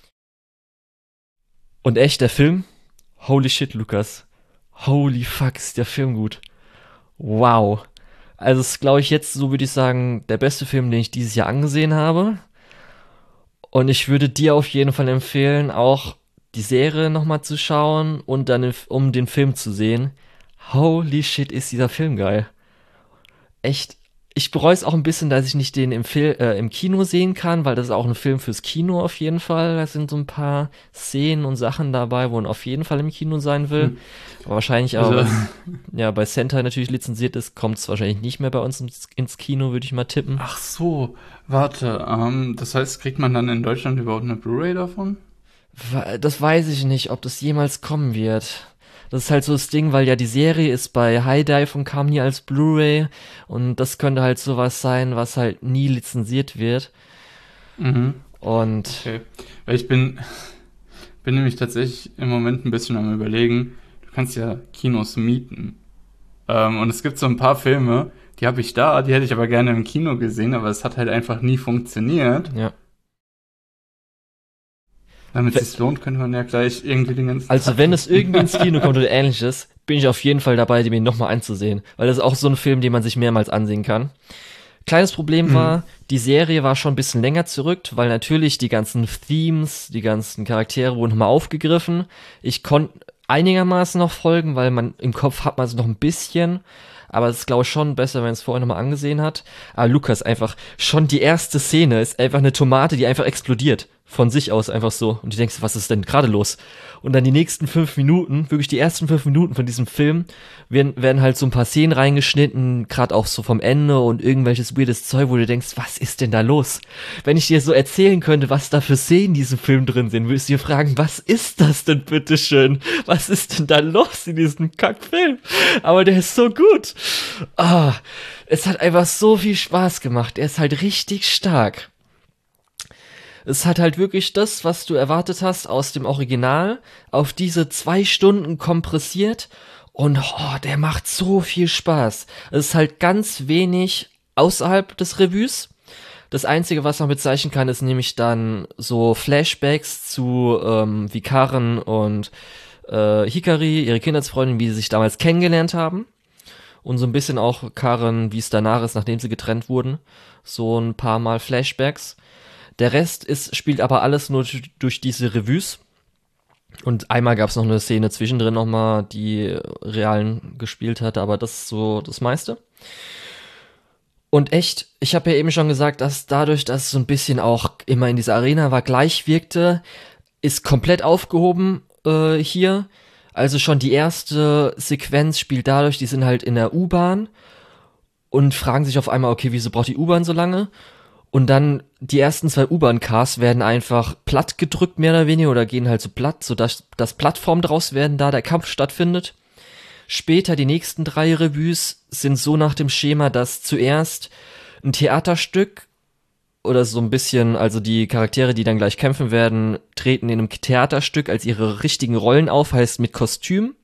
Und echt, der Film? Holy shit, Lukas. Holy fuck, ist der Film gut. Wow. Also ist, glaube ich, jetzt, so würde ich sagen, der beste Film, den ich dieses Jahr angesehen habe. Und ich würde dir auf jeden Fall empfehlen, auch die Serie nochmal zu schauen und dann um den Film zu sehen. Holy shit, ist dieser Film geil. Echt. Ich bereue es auch ein bisschen, dass ich nicht den im Kino sehen kann, weil das ist auch ein Film fürs Kino auf jeden Fall. Da sind so ein paar Szenen und Sachen dabei, wo man auf jeden Fall im Kino sein will. Aber wahrscheinlich auch, Also, ja, bei Sentai natürlich lizenziert ist, kommt es wahrscheinlich nicht mehr bei uns ins Kino, würde ich mal tippen. ach so, warte, das heißt, kriegt man dann in Deutschland überhaupt eine Blu-ray davon? Das weiß ich nicht, ob das jemals kommen wird. Das ist halt so das Ding, weil ja die Serie ist bei HIDIVE und kam nie als Blu-ray und das könnte halt sowas sein, was halt nie lizenziert wird. Mhm. Und Okay. Weil bin nämlich tatsächlich im Moment ein bisschen am Überlegen, du kannst ja Kinos mieten. Und es gibt so ein paar Filme, die habe ich da, die hätte ich aber gerne im Kino gesehen, aber es hat halt einfach nie funktioniert. ja, Damit es sich lohnt, könnte man ja gleich irgendwie den ganzen Also Tag. wenn es irgendwie ins Kino kommt oder ähnliches, bin ich auf jeden Fall dabei, den mir nochmal anzusehen. Weil das ist auch so ein Film, den man sich mehrmals ansehen kann. Kleines Problem war, die Serie war schon ein bisschen länger zurück, weil natürlich die ganzen Themes, die ganzen Charaktere wurden nochmal aufgegriffen. Ich konnte einigermaßen noch folgen, weil man im Kopf hat man es noch ein bisschen. Aber es ist, glaube ich, schon besser, wenn es vorher nochmal angesehen hat. Aber Lukas, einfach, schon die erste Szene ist einfach eine Tomate, die einfach explodiert. Von sich aus einfach so. Und du denkst, was ist denn gerade los? Und dann die nächsten 5 Minuten, wirklich die ersten 5 Minuten von diesem Film, werden halt so ein paar Szenen reingeschnitten, gerade auch so vom Ende und irgendwelches weirdes Zeug, wo du denkst, was ist denn da los? Wenn ich dir so erzählen könnte, was da für Szenen in diesem Film drin sind, würdest du dir fragen, was ist das denn bitteschön? Was ist denn da los in diesem Kackfilm? Aber der ist so gut. Es hat einfach so viel Spaß gemacht. Er ist halt richtig stark. Es hat halt wirklich das, was du erwartet hast aus dem Original, auf diese 2 Stunden kompressiert und der macht so viel Spaß. Es ist halt ganz wenig außerhalb des Revues. Das Einzige, was man bezeichnen kann, ist nämlich dann so Flashbacks zu wie Karen und Hikari, ihre Kindheitsfreundin, wie sie sich damals kennengelernt haben. Und so ein bisschen auch Karen, wie es danach ist, nachdem sie getrennt wurden. So ein paar Mal Flashbacks. Der Rest spielt aber alles nur durch diese Revues. Und einmal gab es noch eine Szene zwischendrin nochmal, die Realen gespielt hatte, aber das ist so das meiste. Und echt, ich habe ja eben schon gesagt, dass dadurch, dass es so ein bisschen auch immer in dieser Arena war, gleich wirkte, ist komplett aufgehoben hier. Also schon die erste Sequenz spielt dadurch, die sind halt in der U-Bahn und fragen sich auf einmal, okay, wieso braucht die U-Bahn so lange? Und dann die ersten 2 U-Bahn-Cars werden einfach platt gedrückt, mehr oder weniger, oder gehen halt so platt, sodass das Plattformen draus werden, da der Kampf stattfindet. Später, die nächsten 3 Revues sind so nach dem Schema, dass zuerst ein Theaterstück oder so ein bisschen, also die Charaktere, die dann gleich kämpfen werden, treten in einem Theaterstück als ihre richtigen Rollen auf, heißt mit Kostüm.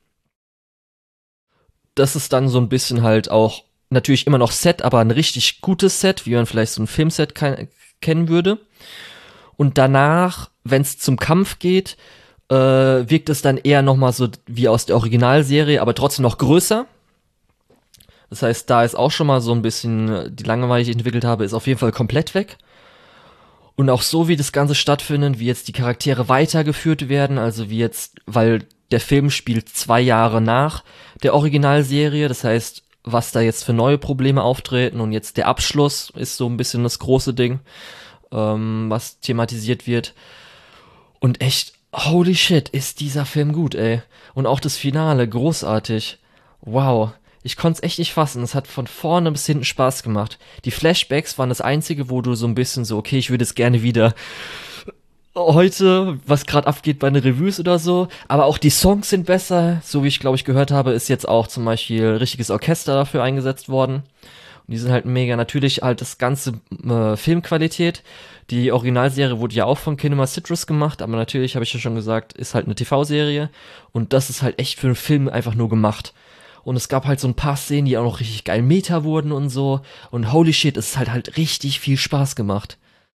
Das ist dann so ein bisschen halt auch natürlich immer noch Set, aber ein richtig gutes Set, wie man vielleicht so ein Filmset kennen würde. Und danach, wenn es zum Kampf geht, wirkt es dann eher nochmal so wie aus der Originalserie, aber trotzdem noch größer. Das heißt, da ist auch schon mal so ein bisschen die Langeweile, die ich entwickelt habe, ist auf jeden Fall komplett weg. Und auch so, wie das Ganze stattfindet, wie jetzt die Charaktere weitergeführt werden, also wie jetzt, weil der Film spielt 2 Jahre nach der Originalserie, das heißt, was da jetzt für neue Probleme auftreten und jetzt der Abschluss ist so ein bisschen das große Ding, was thematisiert wird. Und echt, holy shit, ist dieser Film gut, ey. Und auch das Finale, großartig. Wow. Ich konnte es echt nicht fassen. Es hat von vorne bis hinten Spaß gemacht. Die Flashbacks waren das Einzige, wo du so ein bisschen so, okay, ich würde es gerne wieder heute, was gerade abgeht bei den Revues oder so, aber auch die Songs sind besser, so wie ich glaube ich gehört habe, ist jetzt auch zum Beispiel richtiges Orchester dafür eingesetzt worden und die sind halt mega, natürlich halt das ganze Filmqualität, die Originalserie wurde ja auch von Kinema Citrus gemacht, aber natürlich, habe ich ja schon gesagt, ist halt eine TV-Serie und das ist halt echt für einen Film einfach nur gemacht. Und es gab halt so ein paar Szenen, die auch noch richtig geil Meta wurden und so und holy shit, es hat halt richtig viel Spaß gemacht.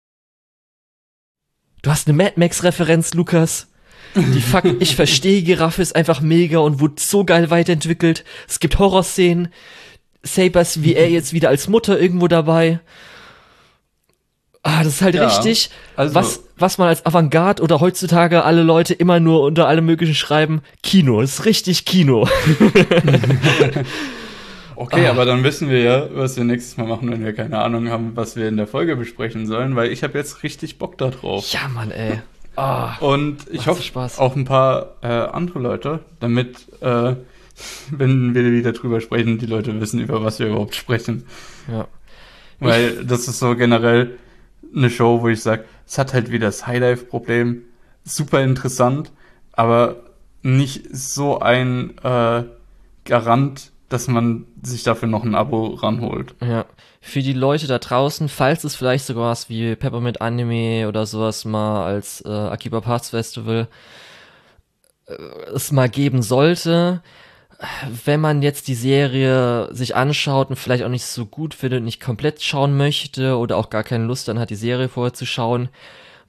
Du hast eine Mad Max-Referenz, Lukas. Ich verstehe, Giraffe ist einfach mega und wurde so geil weiterentwickelt. Es gibt Horrorszenen. Sabers wie er jetzt wieder als Mutter irgendwo dabei. Das ist halt richtig, also, was man als Avantgarde oder heutzutage alle Leute immer nur unter allem möglichen schreiben. Kino, das ist richtig Kino. okay, aber dann wissen wir ja, was wir nächstes Mal machen, wenn wir keine Ahnung haben, was wir in der Folge besprechen sollen, weil ich habe jetzt richtig Bock da drauf. Ja, Mann, ey. Und ich hoffe auch ein paar andere Leute, damit, wenn wir wieder drüber sprechen, die Leute wissen, über was wir überhaupt sprechen. Ja. Weil das ist so generell eine Show, wo ich sage, es hat halt wieder das Highlife-Problem, super interessant, aber nicht so ein Garant, dass man sich dafür noch ein Abo ranholt. Ja, für die Leute da draußen, falls es vielleicht sogar was wie Peppermint Anime oder sowas mal als Akiba Parts Festival es mal geben sollte, wenn man jetzt die Serie sich anschaut und vielleicht auch nicht so gut findet, nicht komplett schauen möchte oder auch gar keine Lust dann hat, die Serie vorher zu schauen,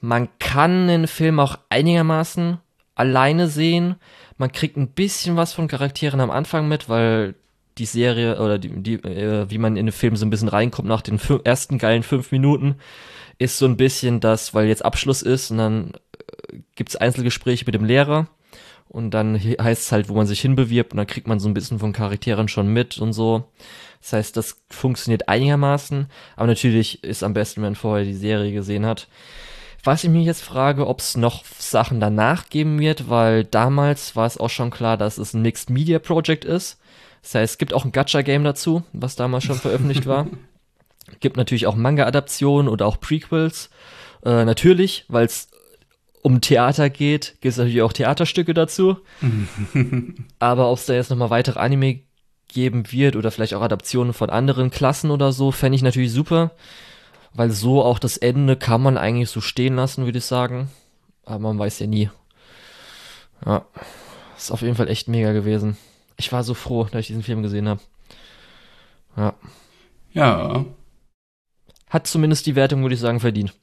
Man kann den Film auch einigermaßen alleine sehen. Man kriegt ein bisschen was von Charakteren am Anfang mit, weil die Serie oder wie man in den Film so ein bisschen reinkommt nach den ersten geilen 5 Minuten, ist so ein bisschen das, weil jetzt Abschluss ist und dann gibt's Einzelgespräche mit dem Lehrer und dann heißt es halt, wo man sich hinbewirbt und dann kriegt man so ein bisschen von Charakteren schon mit und so. Das heißt, das funktioniert einigermaßen, aber natürlich ist am besten, wenn man vorher die Serie gesehen hat. Was ich mich jetzt frage, ob es noch Sachen danach geben wird, weil damals war es auch schon klar, dass es ein Mixed Media Project ist. Das heißt, es gibt auch ein Gacha-Game dazu, was damals schon veröffentlicht war. Gibt natürlich auch Manga-Adaptionen oder auch Prequels. Natürlich, weil es um Theater geht, gibt es natürlich auch Theaterstücke dazu. Aber ob es da jetzt nochmal weitere Anime geben wird oder vielleicht auch Adaptionen von anderen Klassen oder so, fände ich natürlich super. Weil so auch das Ende kann man eigentlich so stehen lassen, würde ich sagen. Aber man weiß ja nie. Ja, ist auf jeden Fall echt mega gewesen. Ich war so froh, dass ich diesen Film gesehen habe. Ja. Ja. Hat zumindest die Wertung, würde ich sagen, verdient.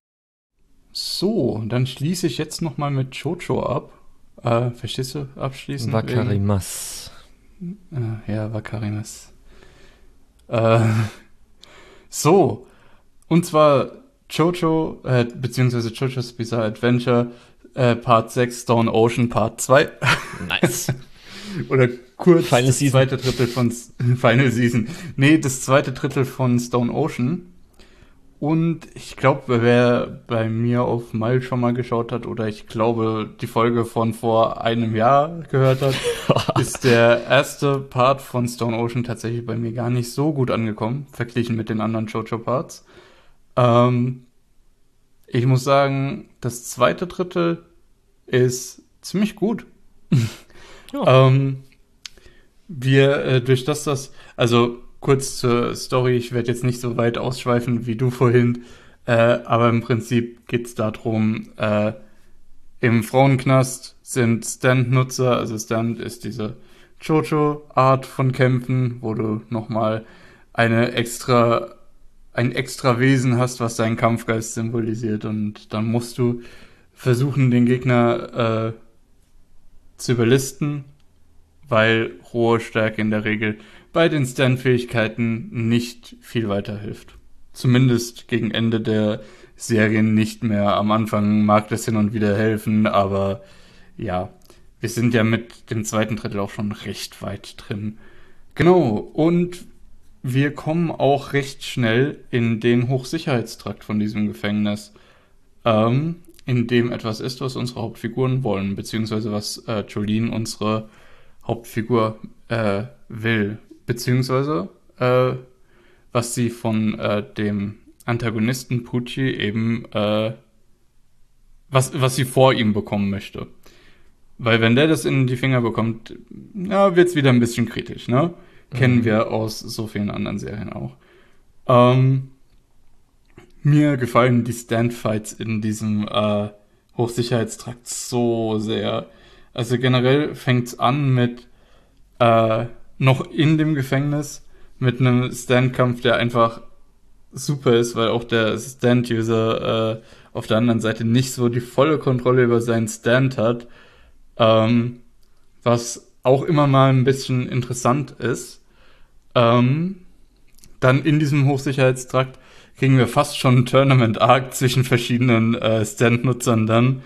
So, dann schließe ich jetzt nochmal mit Jojo ab. Verstehst du? Abschließen? Wakarimas. Ja, Wakarimas. So. Und zwar Jojo, beziehungsweise Jojo's Bizarre Adventure, Part 6, Stone Ocean, Part 2. Nice. Oder kurz Final das Season. zweite Drittel von Final Season. Nee, das zweite Drittel von Stone Ocean. Und ich glaube, wer bei mir auf Mal schon mal geschaut hat oder ich glaube, die Folge von vor einem Jahr gehört hat, ist der erste Part von Stone Ocean tatsächlich bei mir gar nicht so gut angekommen, verglichen mit den anderen Jojo-Parts. Ich muss sagen, das zweite Drittel ist ziemlich gut. Ja. Also kurz zur Story, ich werde jetzt nicht so weit ausschweifen wie du vorhin, aber im Prinzip geht es darum, im Frauenknast sind Stand-Nutzer, also Stand ist diese Jojo-Art von Kämpfen, wo du nochmal ein extra Wesen hast, was deinen Kampfgeist symbolisiert und dann musst du versuchen, den Gegner zu überlisten, weil hohe Stärke in der Regel bei den Stand-Fähigkeiten nicht viel weiterhilft. Zumindest gegen Ende der Serien nicht mehr. Am Anfang mag das hin und wieder helfen, aber ja, wir sind ja mit dem zweiten Drittel auch schon recht weit drin. Genau, und wir kommen auch recht schnell in den Hochsicherheitstrakt von diesem Gefängnis, in dem etwas ist, was unsere Hauptfiguren wollen, beziehungsweise was Jolene, unsere Hauptfigur, will, beziehungsweise was sie von dem Antagonisten Pucci eben, was sie vor ihm bekommen möchte. Weil wenn der das in die Finger bekommt, ja, wird's wieder ein bisschen kritisch, ne? Kennen wir aus so vielen anderen Serien auch. Mir gefallen die Stand-Fights in diesem Hochsicherheitstrakt so sehr. Also generell fängt's an mit noch in dem Gefängnis mit einem Stand-Kampf, der einfach super ist, weil auch der Stand-User auf der anderen Seite nicht so die volle Kontrolle über seinen Stand hat, was auch immer mal ein bisschen interessant ist. Dann in diesem Hochsicherheitstrakt kriegen wir fast schon einen Tournament-Arc zwischen verschiedenen Stand-Nutzern dann.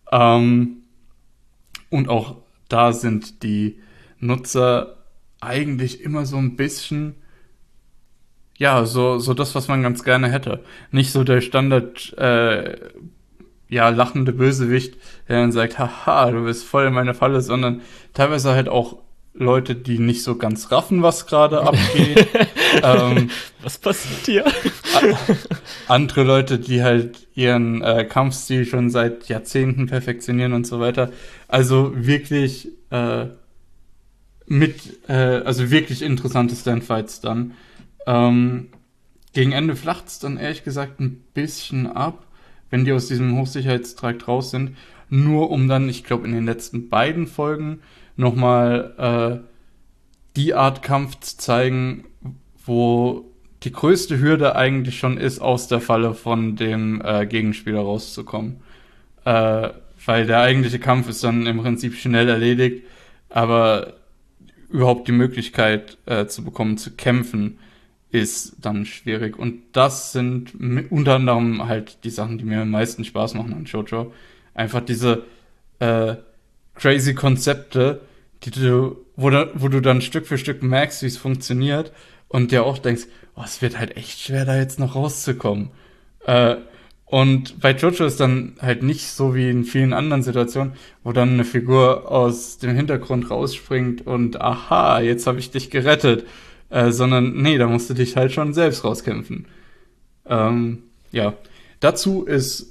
Und auch da sind die Nutzer eigentlich immer so ein bisschen, ja, so das, was man ganz gerne hätte. Nicht so der Standard, lachende Bösewicht, der dann sagt, haha, du bist voll in meine Falle, sondern teilweise halt auch Leute, die nicht so ganz raffen, was gerade abgeht. Was passiert hier? Andere Leute, die halt ihren Kampfstil schon seit Jahrzehnten perfektionieren und so weiter. Also wirklich wirklich interessante Standfights dann. Gegen Ende flacht's dann ehrlich gesagt ein bisschen ab, wenn die aus diesem Hochsicherheitstrakt raus sind. Nur um dann, ich glaube in den letzten beiden Folgen, nochmal die Art Kampf zu zeigen, wo die größte Hürde eigentlich schon ist, aus der Falle von dem Gegenspieler rauszukommen. Äh, Weil der eigentliche Kampf ist dann im Prinzip schnell erledigt, aber überhaupt die Möglichkeit zu bekommen, zu kämpfen, ist dann schwierig. Und das sind unter anderem halt die Sachen, die mir am meisten Spaß machen an JoJo. Einfach diese äh, crazy Konzepte, wo du dann Stück für Stück merkst, wie es funktioniert und dir auch denkst, oh, es wird halt echt schwer, da jetzt noch rauszukommen. Äh, und bei Jojo ist dann halt nicht so wie in vielen anderen Situationen, wo dann eine Figur aus dem Hintergrund rausspringt und aha, jetzt habe ich dich gerettet. Sondern nee, da musst du dich halt schon selbst rauskämpfen. Ja, dazu ist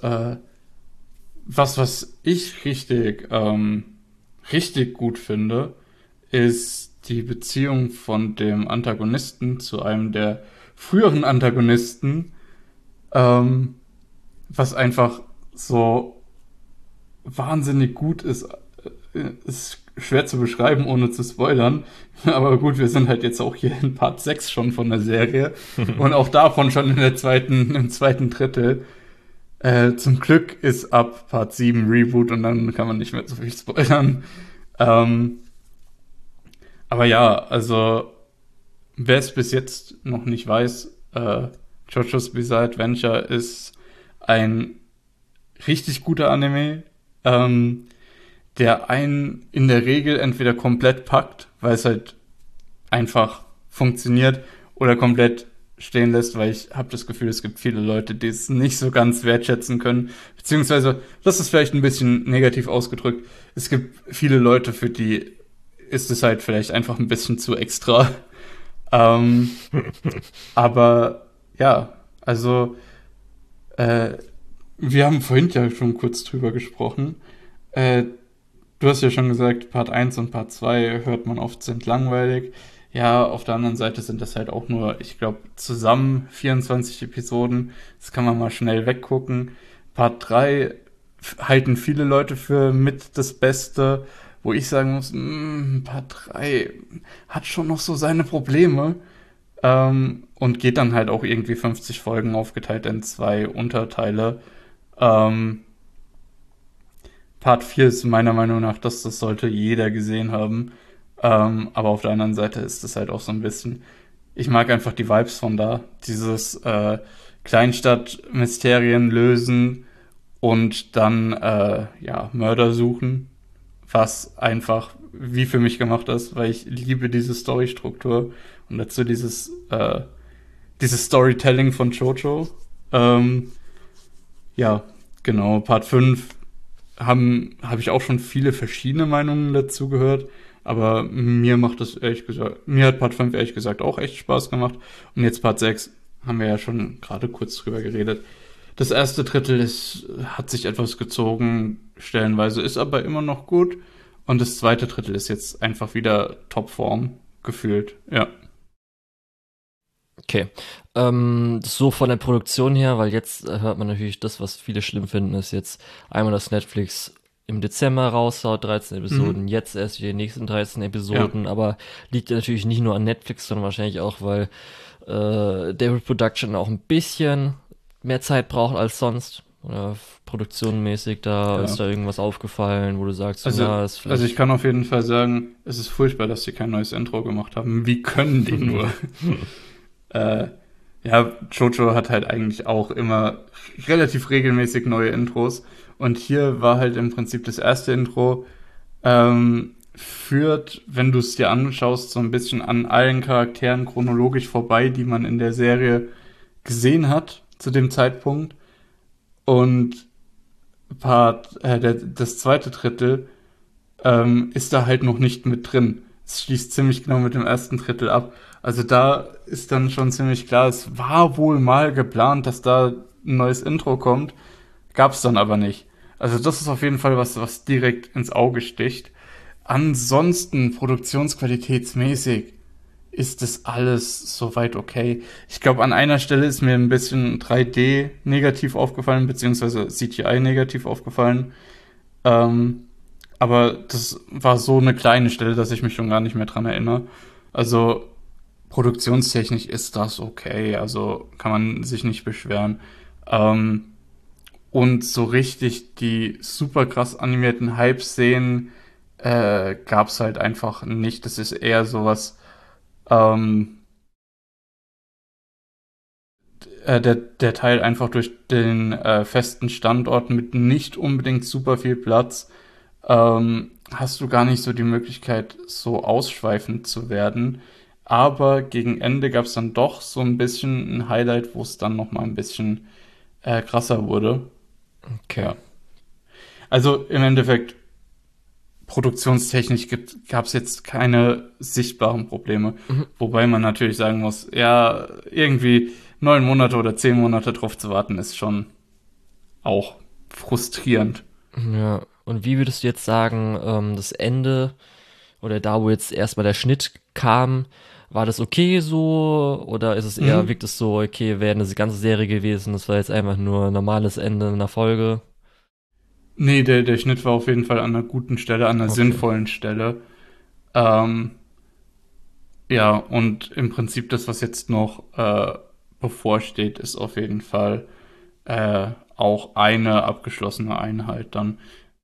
was ich richtig gut finde, ist die Beziehung von dem Antagonisten zu einem der früheren Antagonisten, ähm, was einfach so wahnsinnig gut ist. Ist schwer zu beschreiben, ohne zu spoilern. Aber gut, wir sind halt jetzt auch hier in Part 6 schon von der Serie. Und auch davon schon im zweiten Drittel. Zum Glück ist ab Part 7 Reboot und dann kann man nicht mehr so viel spoilern. Ähm, aber ja, also wer es bis jetzt noch nicht weiß, JoJo's Bizarre Adventure ist ein richtig guter Anime, der einen in der Regel entweder komplett packt, weil es halt einfach funktioniert, oder komplett stehen lässt, weil ich habe das Gefühl, es gibt viele Leute, die es nicht so ganz wertschätzen können, beziehungsweise, das ist vielleicht ein bisschen negativ ausgedrückt, es gibt viele Leute, für die ist es halt vielleicht einfach ein bisschen zu extra. Ähm, aber ja, also äh, wir haben vorhin ja schon kurz drüber gesprochen. Äh, Du hast ja schon gesagt, Part 1 und Part 2 hört man oft sind langweilig. Ja, auf der anderen Seite sind das halt auch nur, ich glaube, zusammen 24 Episoden. Das kann man mal schnell weggucken. Part 3 halten viele Leute für mit das Beste, wo ich sagen muss, Part 3 hat schon noch so seine Probleme. Und geht dann halt auch irgendwie 50 Folgen aufgeteilt in zwei Unterteile. Ähm, Part 4 ist meiner Meinung nach, das sollte jeder gesehen haben. Aber auf der anderen Seite ist es halt auch so ein bisschen, ich mag einfach die Vibes von da. Dieses Kleinstadt-Mysterien lösen und dann ja, Mörder suchen, was einfach wie für mich gemacht ist, weil ich liebe diese Storystruktur und dazu dieses Storytelling von Jojo. Ähm, ja, genau, Part 5 habe ich auch schon viele verschiedene Meinungen dazu gehört, aber mir hat Part 5 ehrlich gesagt auch echt Spaß gemacht. Und jetzt Part 6 haben wir ja schon gerade kurz drüber geredet. Das erste Drittel hat sich etwas gezogen, stellenweise ist aber immer noch gut. Und das zweite Drittel ist jetzt einfach wieder Topform gefühlt. Ja. Okay. So von der Produktion her, weil jetzt hört man natürlich das, was viele schlimm finden, ist jetzt einmal, dass Netflix im Dezember raushaut, 13 Episoden, jetzt erst die nächsten 13 Ja. Episoden, aber liegt ja natürlich nicht nur an Netflix, sondern wahrscheinlich auch, weil David Production auch ein bisschen mehr Zeit braucht als sonst. Oder produktionmäßig, da Ja. ist da irgendwas aufgefallen, wo du sagst, so, Also, ja, ist also vielleicht. ich kann auf jeden Fall sagen, es ist furchtbar, dass sie kein neues Intro gemacht haben. Wie können die nur? Äh, ja, Jojo hat halt eigentlich auch immer relativ regelmäßig neue Intros. Und hier war halt im Prinzip das erste Intro, führt, wenn du es dir anschaust, so ein bisschen an allen Charakteren chronologisch vorbei, die man in der Serie gesehen hat zu dem Zeitpunkt. Und das zweite Drittel ist da halt noch nicht mit drin. Es schließt ziemlich genau mit dem ersten Drittel ab. Also da ist dann schon ziemlich klar, es war wohl mal geplant, dass da ein neues Intro kommt, gab es dann aber nicht. Also das ist auf jeden Fall was direkt ins Auge sticht. Ansonsten produktionsqualitätsmäßig ist das alles soweit okay. Ich glaube, an einer Stelle ist mir ein bisschen 3D negativ aufgefallen, beziehungsweise CGI negativ aufgefallen. Ähm, aber das war so eine kleine Stelle, dass ich mich schon gar nicht mehr dran erinnere. Also Produktionstechnisch ist das okay, also kann man sich nicht beschweren. Ähm, und so richtig die super krass animierten Hype-Szenen gab es halt einfach nicht. Das ist eher sowas, ähm, der Teil einfach durch den festen Standort mit nicht unbedingt super viel Platz, hast du gar nicht so die Möglichkeit, so ausschweifend zu werden. Aber gegen Ende gab es dann doch so ein bisschen ein Highlight, wo es dann noch mal ein bisschen krasser wurde. Okay. Ja. Also im Endeffekt, produktionstechnisch gab es jetzt keine sichtbaren Probleme. Mhm. Wobei man natürlich sagen muss, ja, irgendwie 9 Monate oder 10 Monate drauf zu warten, ist schon auch frustrierend. Ja. Und wie würdest du jetzt sagen, das Ende oder da, wo jetzt erstmal der Schnitt kam, war das okay so? Oder ist es eher, Mhm. wirkt es so, okay, wäre eine ganze Serie gewesen, das war jetzt einfach nur ein normales Ende einer Folge? Nee, der Schnitt war auf jeden Fall an einer guten Stelle, an einer Okay. sinnvollen Stelle. Ähm, ja, und im Prinzip das, was jetzt noch bevorsteht, ist auf jeden Fall auch eine abgeschlossene Einheit dann.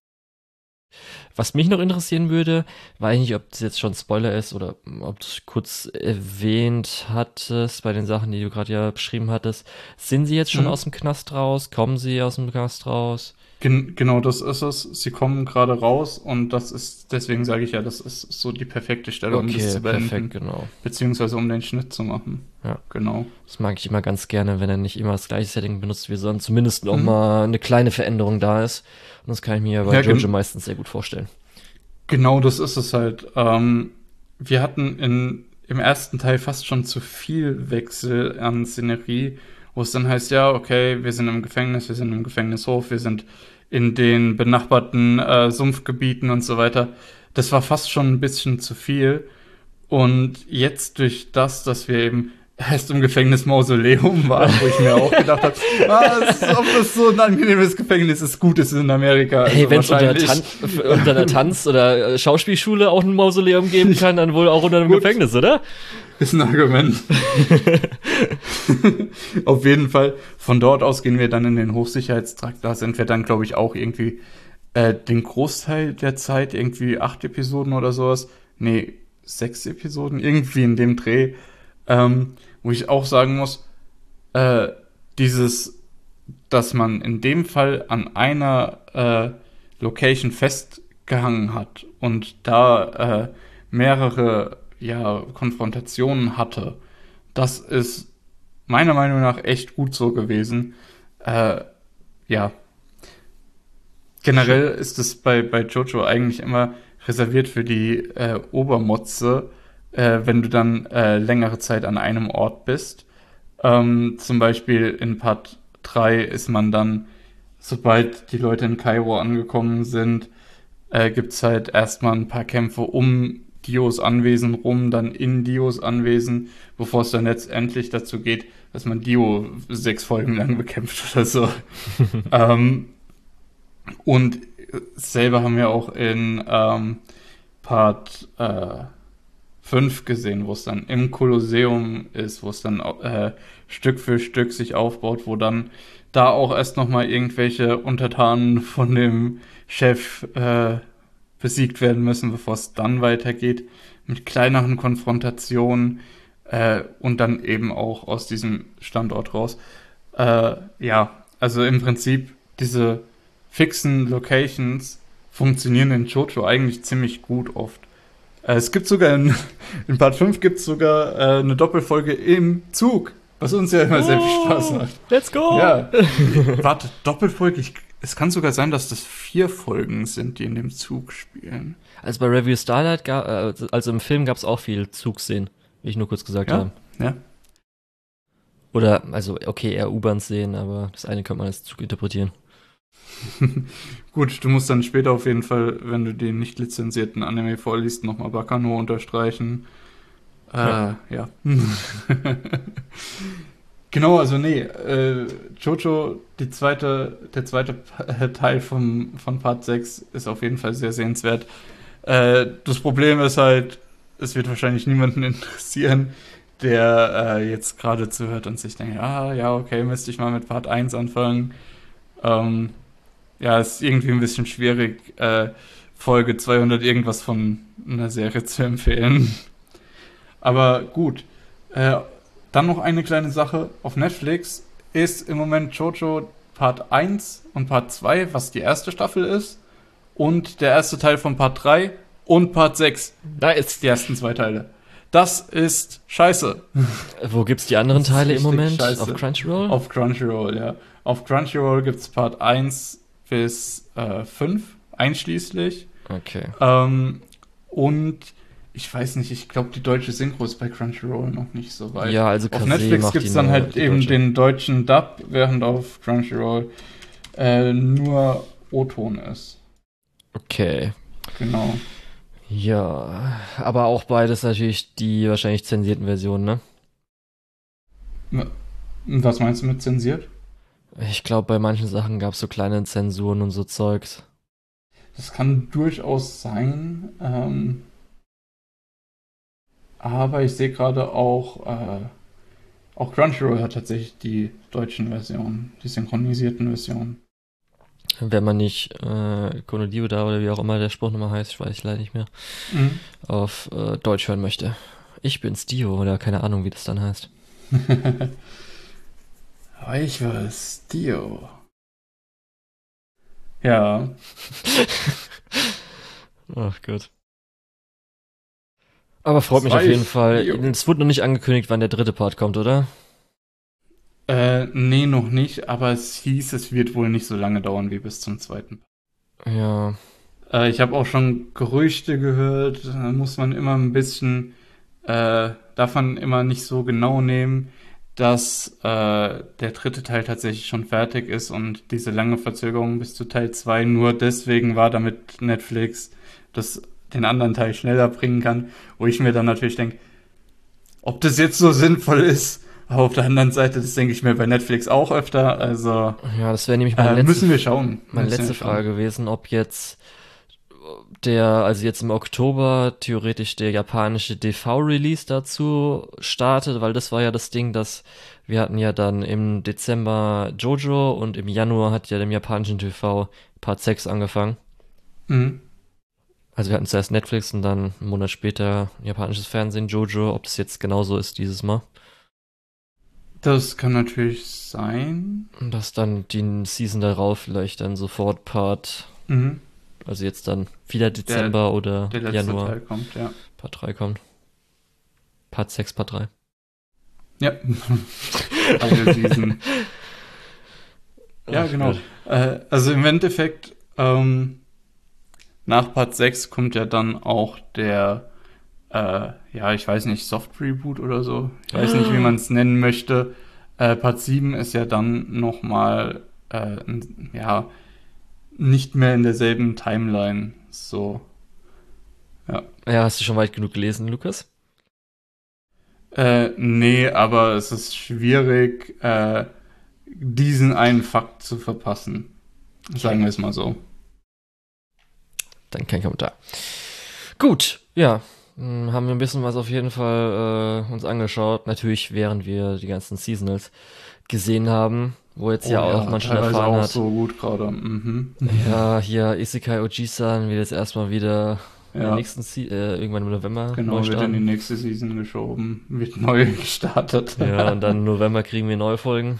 Was mich noch interessieren würde, weiß ich nicht, ob das jetzt schon Spoiler ist oder ob du es kurz erwähnt hattest bei den Sachen, die du gerade ja beschrieben hattest. Sind sie jetzt schon aus Mhm. dem Knast raus? Kommen sie aus dem Knast raus? Genau das ist es. Sie kommen gerade raus und das ist, deswegen sage ich ja, das ist so die perfekte Stelle, um das Okay, zu perfekt, beenden, genau. beziehungsweise um den Schnitt zu machen. Ja, Genau. das mag ich immer ganz gerne, wenn er nicht immer das gleiche Setting benutzt wie sonst, zumindest noch Mhm. mal eine kleine Veränderung da ist. Und das kann ich mir ja bei Ja, Jojo meistens sehr gut vorstellen. genau das ist es halt. Wir hatten im ersten Teil fast schon zu viel Wechsel an Szenerie, wo es dann heißt, ja, okay, wir sind im Gefängnis, wir sind im Gefängnishof, wir sind in den benachbarten Sumpfgebieten und so weiter. Das war fast schon ein bisschen zu viel. Und jetzt durch das, dass wir eben erst im Gefängnis Mausoleum waren, wo ich mir auch gedacht habe, ob das so ein angenehmes Gefängnis ist, gut ist in Amerika, Hey, also wenn es wahrscheinlich. unter einer Tanz- oder Schauspielschule auch ein Mausoleum geben kann, dann wohl auch unter einem Gut, Gefängnis, oder? ist ein Argument. Auf jeden Fall. Von dort aus gehen wir dann in den Hochsicherheitstrakt. Da sind wir dann, glaube ich, auch irgendwie den Großteil der Zeit, irgendwie 8 Episoden oder sowas. Nee, 6 Episoden, irgendwie in dem Dreh. Wo ich auch sagen muss, äh, dieses, dass man in dem Fall an einer Location festgehangen hat und da mehrere ja, Konfrontationen hatte, das ist meiner Meinung nach echt gut so gewesen. Äh, ja, Schön. generell ist es bei Jojo eigentlich immer reserviert für die Obermotze, wenn du dann längere Zeit an einem Ort bist. Zum Beispiel in Part 3 ist man dann, sobald die Leute in Kairo angekommen sind, gibt es halt erstmal ein paar Kämpfe um Dios Anwesen rum, dann in Dios Anwesen, bevor es dann letztendlich dazu geht, dass man Dio 6 Folgen lang bekämpft oder so. Ähm, und selber haben wir auch in Part 5 gesehen, wo es dann im Kolosseum ist, wo es dann Stück für Stück sich aufbaut, wo dann da auch erst nochmal irgendwelche Untertanen von dem Chef besiegt werden müssen, bevor es dann weitergeht mit kleineren Konfrontationen und dann eben auch aus diesem Standort raus. Ja, also im Prinzip diese fixen Locations funktionieren in Jojo eigentlich ziemlich gut oft. Es gibt sogar in Part 5 gibt es sogar eine Doppelfolge im Zug, was uns ja immer sehr viel Spaß Oh, macht. let's go! Ja, warte, Doppelfolge, es kann sogar sein, dass das 4 Folgen sind, die in dem Zug spielen. Also bei Review Starlight, also im Film gab es auch viel Zugszenen, wie ich nur kurz gesagt Ja, habe. ja. Oder, also, okay, eher U-Bahn-Szenen, aber das eine könnte man als Zug interpretieren. Gut, du musst dann später auf jeden Fall, wenn du den nicht lizenzierten Anime vorliest, nochmal Bakano unterstreichen. Ja. Ja. Genau, also nee, Jojo, der zweite Teil von Part 6 ist auf jeden Fall sehr sehenswert. Das Problem ist halt, es wird wahrscheinlich niemanden interessieren, der jetzt gerade zuhört und sich denkt, ja, okay, müsste ich mal mit Part 1 anfangen. Ähm, ja, ist irgendwie ein bisschen schwierig, Folge 200 irgendwas von einer Serie zu empfehlen. Aber gut. Äh, Dann noch eine kleine Sache. Auf Netflix ist im Moment JoJo Part 1 und Part 2, was die erste Staffel ist. Und der erste Teil von Part 3 und Part 6. Nice. Die ersten zwei Teile. Das ist scheiße. Wo gibt's die anderen Das ist Teile im richtig Moment? scheiße. Auf Crunchyroll? Auf Crunchyroll, ja. Auf Crunchyroll gibt's Part 1 bis 5 einschließlich. Okay. Und ich weiß nicht, ich glaube, die deutsche Synchro ist bei Crunchyroll noch nicht so weit. Ja, also Auf Kase Netflix macht gibt es die dann nur halt die eben deutsche. den deutschen Dub, während auf Crunchyroll nur O-Ton ist. Okay. Genau. Ja, aber auch beides natürlich die wahrscheinlich zensierten Versionen, ne? Was meinst du mit zensiert? Ich glaube, bei manchen Sachen gab's so kleine Zensuren und so Zeugs. Das kann durchaus sein. Aber ich sehe gerade auch Crunchyroll hat tatsächlich die deutschen Versionen, die synchronisierten Versionen. Wenn man nicht Konodio da oder wie auch immer der Spruch nochmal heißt, ich weiß leider nicht mehr, Mhm. auf Deutsch hören möchte. Ich bin's Dio oder keine Ahnung, wie das dann heißt. Ich war's, Dio. Ja, Ach Gott. Aber freut mich das auf war jeden ich, Fall. Dio. Es wurde noch nicht angekündigt, wann der dritte Part kommt, oder? Nee, noch nicht, aber es hieß, es wird wohl nicht so lange dauern wie bis zum zweiten. Ja. Ich habe auch schon Gerüchte gehört, da muss man immer ein bisschen, darf man immer nicht so genau nehmen, dass der dritte Teil tatsächlich schon fertig ist und diese lange Verzögerung bis zu Teil 2 nur deswegen war, damit Netflix den anderen Teil schneller bringen kann, wo ich mir dann natürlich denke, ob das jetzt so sinnvoll ist. Aber auf der anderen Seite, das denke ich mir bei Netflix auch öfter, also Ja, das wäre nämlich meine müssen wir schauen. meine Müssen wir letzte schauen. Frage gewesen, ob jetzt also jetzt im Oktober theoretisch der japanische DV-Release dazu startet, weil das war ja das Ding, dass wir hatten ja dann im Dezember Jojo und im Januar hat ja dem japanischen TV Part 6 angefangen. Mhm. Also wir hatten zuerst Netflix und dann einen Monat später japanisches Fernsehen, Jojo, ob das jetzt genauso ist dieses Mal. Das kann natürlich sein. Und dass dann die Season darauf vielleicht dann sofort Part, Mhm. also jetzt dann wieder Dezember oder Der letzte Januar, Teil kommt, ja. Part 3 kommt. Part 6, Part 3. Ja. Eine Season. Ja, Ach genau. Gott. Also im Endeffekt, nach Part 6 kommt ja dann auch der, ja, ich weiß nicht, Soft Reboot oder so. Ich weiß nicht, wie man es nennen möchte. Part 7 ist ja dann nochmal, ja, nicht mehr in derselben Timeline. So, ja. Ja, hast du schon weit genug gelesen, Lukas? Nee, aber es ist schwierig, diesen einen Fakt zu verpassen. Sagen wir es mal so. Dann kein Kommentar. Gut, ja. Haben wir ein bisschen was auf jeden Fall uns angeschaut. Natürlich, während wir die ganzen Seasonals gesehen haben, wo jetzt ja auch man schon teilweise erfahren auch hat. so gut gerade. Mhm. Ja, hier Isekai Oji-san wird jetzt erstmal wieder in der Ja, nächsten irgendwann im November genau, neu wird in die starten. nächste Season geschoben, wird neu gestartet. Ja, und dann im November kriegen wir neue Folgen.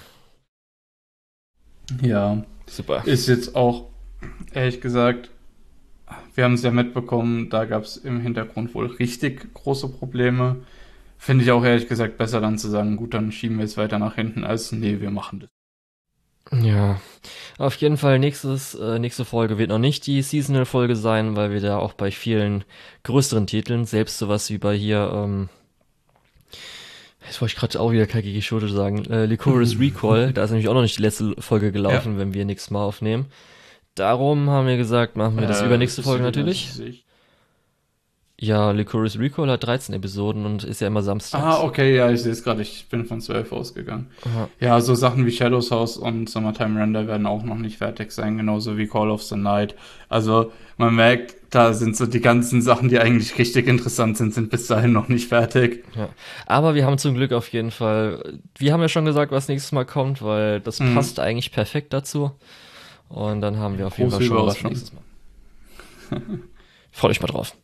Ja, Super. ist jetzt auch, ehrlich gesagt, wir haben es ja mitbekommen, da gab es im Hintergrund wohl richtig große Probleme. Finde ich auch ehrlich gesagt besser dann zu sagen, gut, dann schieben wir es weiter nach hinten, als nee, wir machen das. Ja, auf jeden Fall nächste Folge wird noch nicht die Seasonal-Folge sein, weil wir da auch bei vielen größeren Titeln, selbst sowas wie bei hier, jetzt wollte ich gerade auch wieder Kageki Shoujo sagen, Licorice Recall, da ist nämlich auch noch nicht die letzte Folge gelaufen, wenn wir nächstes Mal aufnehmen. Darum haben wir gesagt, machen wir das übernächste ist Folge wieder natürlich. sich- Ja, Licorice Recall hat 13 Episoden und ist ja immer samstags. Ah, okay, ja, ich sehe es gerade, ich bin von 12 ausgegangen. Aha. Ja, so Sachen wie Shadows House und Summertime Render werden auch noch nicht fertig sein, genauso wie Call of the Night. Also man merkt, da sind so die ganzen Sachen, die eigentlich richtig interessant sind bis dahin noch nicht fertig. Ja. Aber wir haben zum Glück auf jeden Fall, wir haben ja schon gesagt, was nächstes Mal kommt, weil das passt eigentlich perfekt dazu. Und dann haben wir auf jeden Fall Große schon was Überraschung. nächstes Mal. Freut euch mal drauf.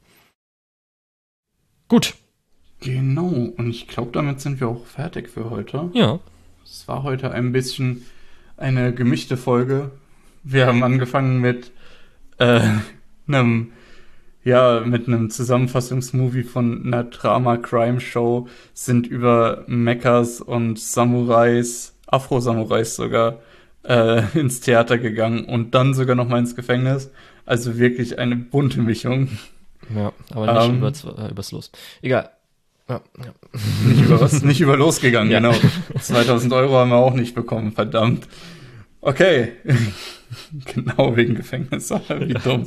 Gut. Genau, und ich glaube, damit sind wir auch fertig für heute. Ja. Es war heute ein bisschen eine gemischte Folge. Wir haben angefangen mit einem mit einem Zusammenfassungsmovie von einer Drama-Crime-Show, sind über Mechas und Samurais, Afro-Samurais sogar, ins Theater gegangen und dann sogar noch mal ins Gefängnis. Also wirklich eine bunte Mischung. Ja, aber nicht übers Los. Egal. Ja, ja. Nicht über losgegangen, Ja. genau. 2000 Euro haben wir auch nicht bekommen, verdammt. Okay. Genau, wegen Gefängnis. Wie dumm.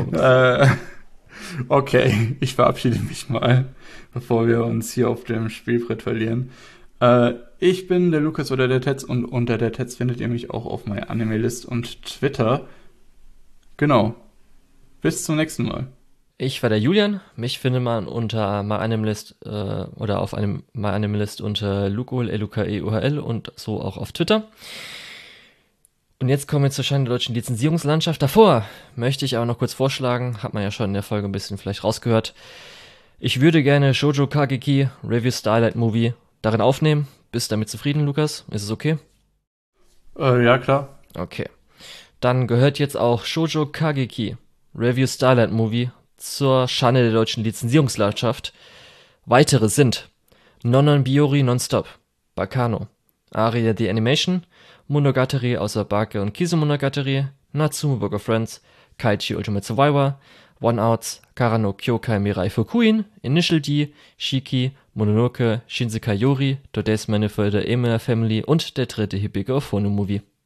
Okay, ich verabschiede mich mal, bevor wir uns hier auf dem Spielbrett verlieren. Ich bin der Lukas oder der Tetz und unter der Tetz findet ihr mich auch auf MyAnimeList und Twitter. Genau. Bis zum nächsten Mal. Ich war der Julian. Mich findet man unter MyAnimeList oder auf einem MyAnimeList unter Lukol, LUKEUHL und so auch auf Twitter. Und jetzt kommen wir zur Schande der deutschen Lizenzierungslandschaft. Davor möchte ich aber noch kurz vorschlagen, hat man ja schon in der Folge ein bisschen vielleicht rausgehört, ich würde gerne Shoujo Kageki Review Starlight Movie darin aufnehmen. Bist du damit zufrieden, Lukas? Ist es okay? Ja, klar. Okay. Dann gehört jetzt auch Shoujo Kageki Review Starlight Movie zur Schande der deutschen Lizenzierungslandschaft. Weitere sind Nonon Biori Nonstop, Bakano, Aria the Animation, Monogatari außer Bake und Kizumonogatari, Natsume Book of Friends, Kaichi Ultimate Survivor, One Outs, Kara no Kyokai Mirai Fukuin, Initial D, Shiki, Mononoke, Shinsekai Yori, Today's Manifold der Emina Family und der dritte Hippige of Phone Movie.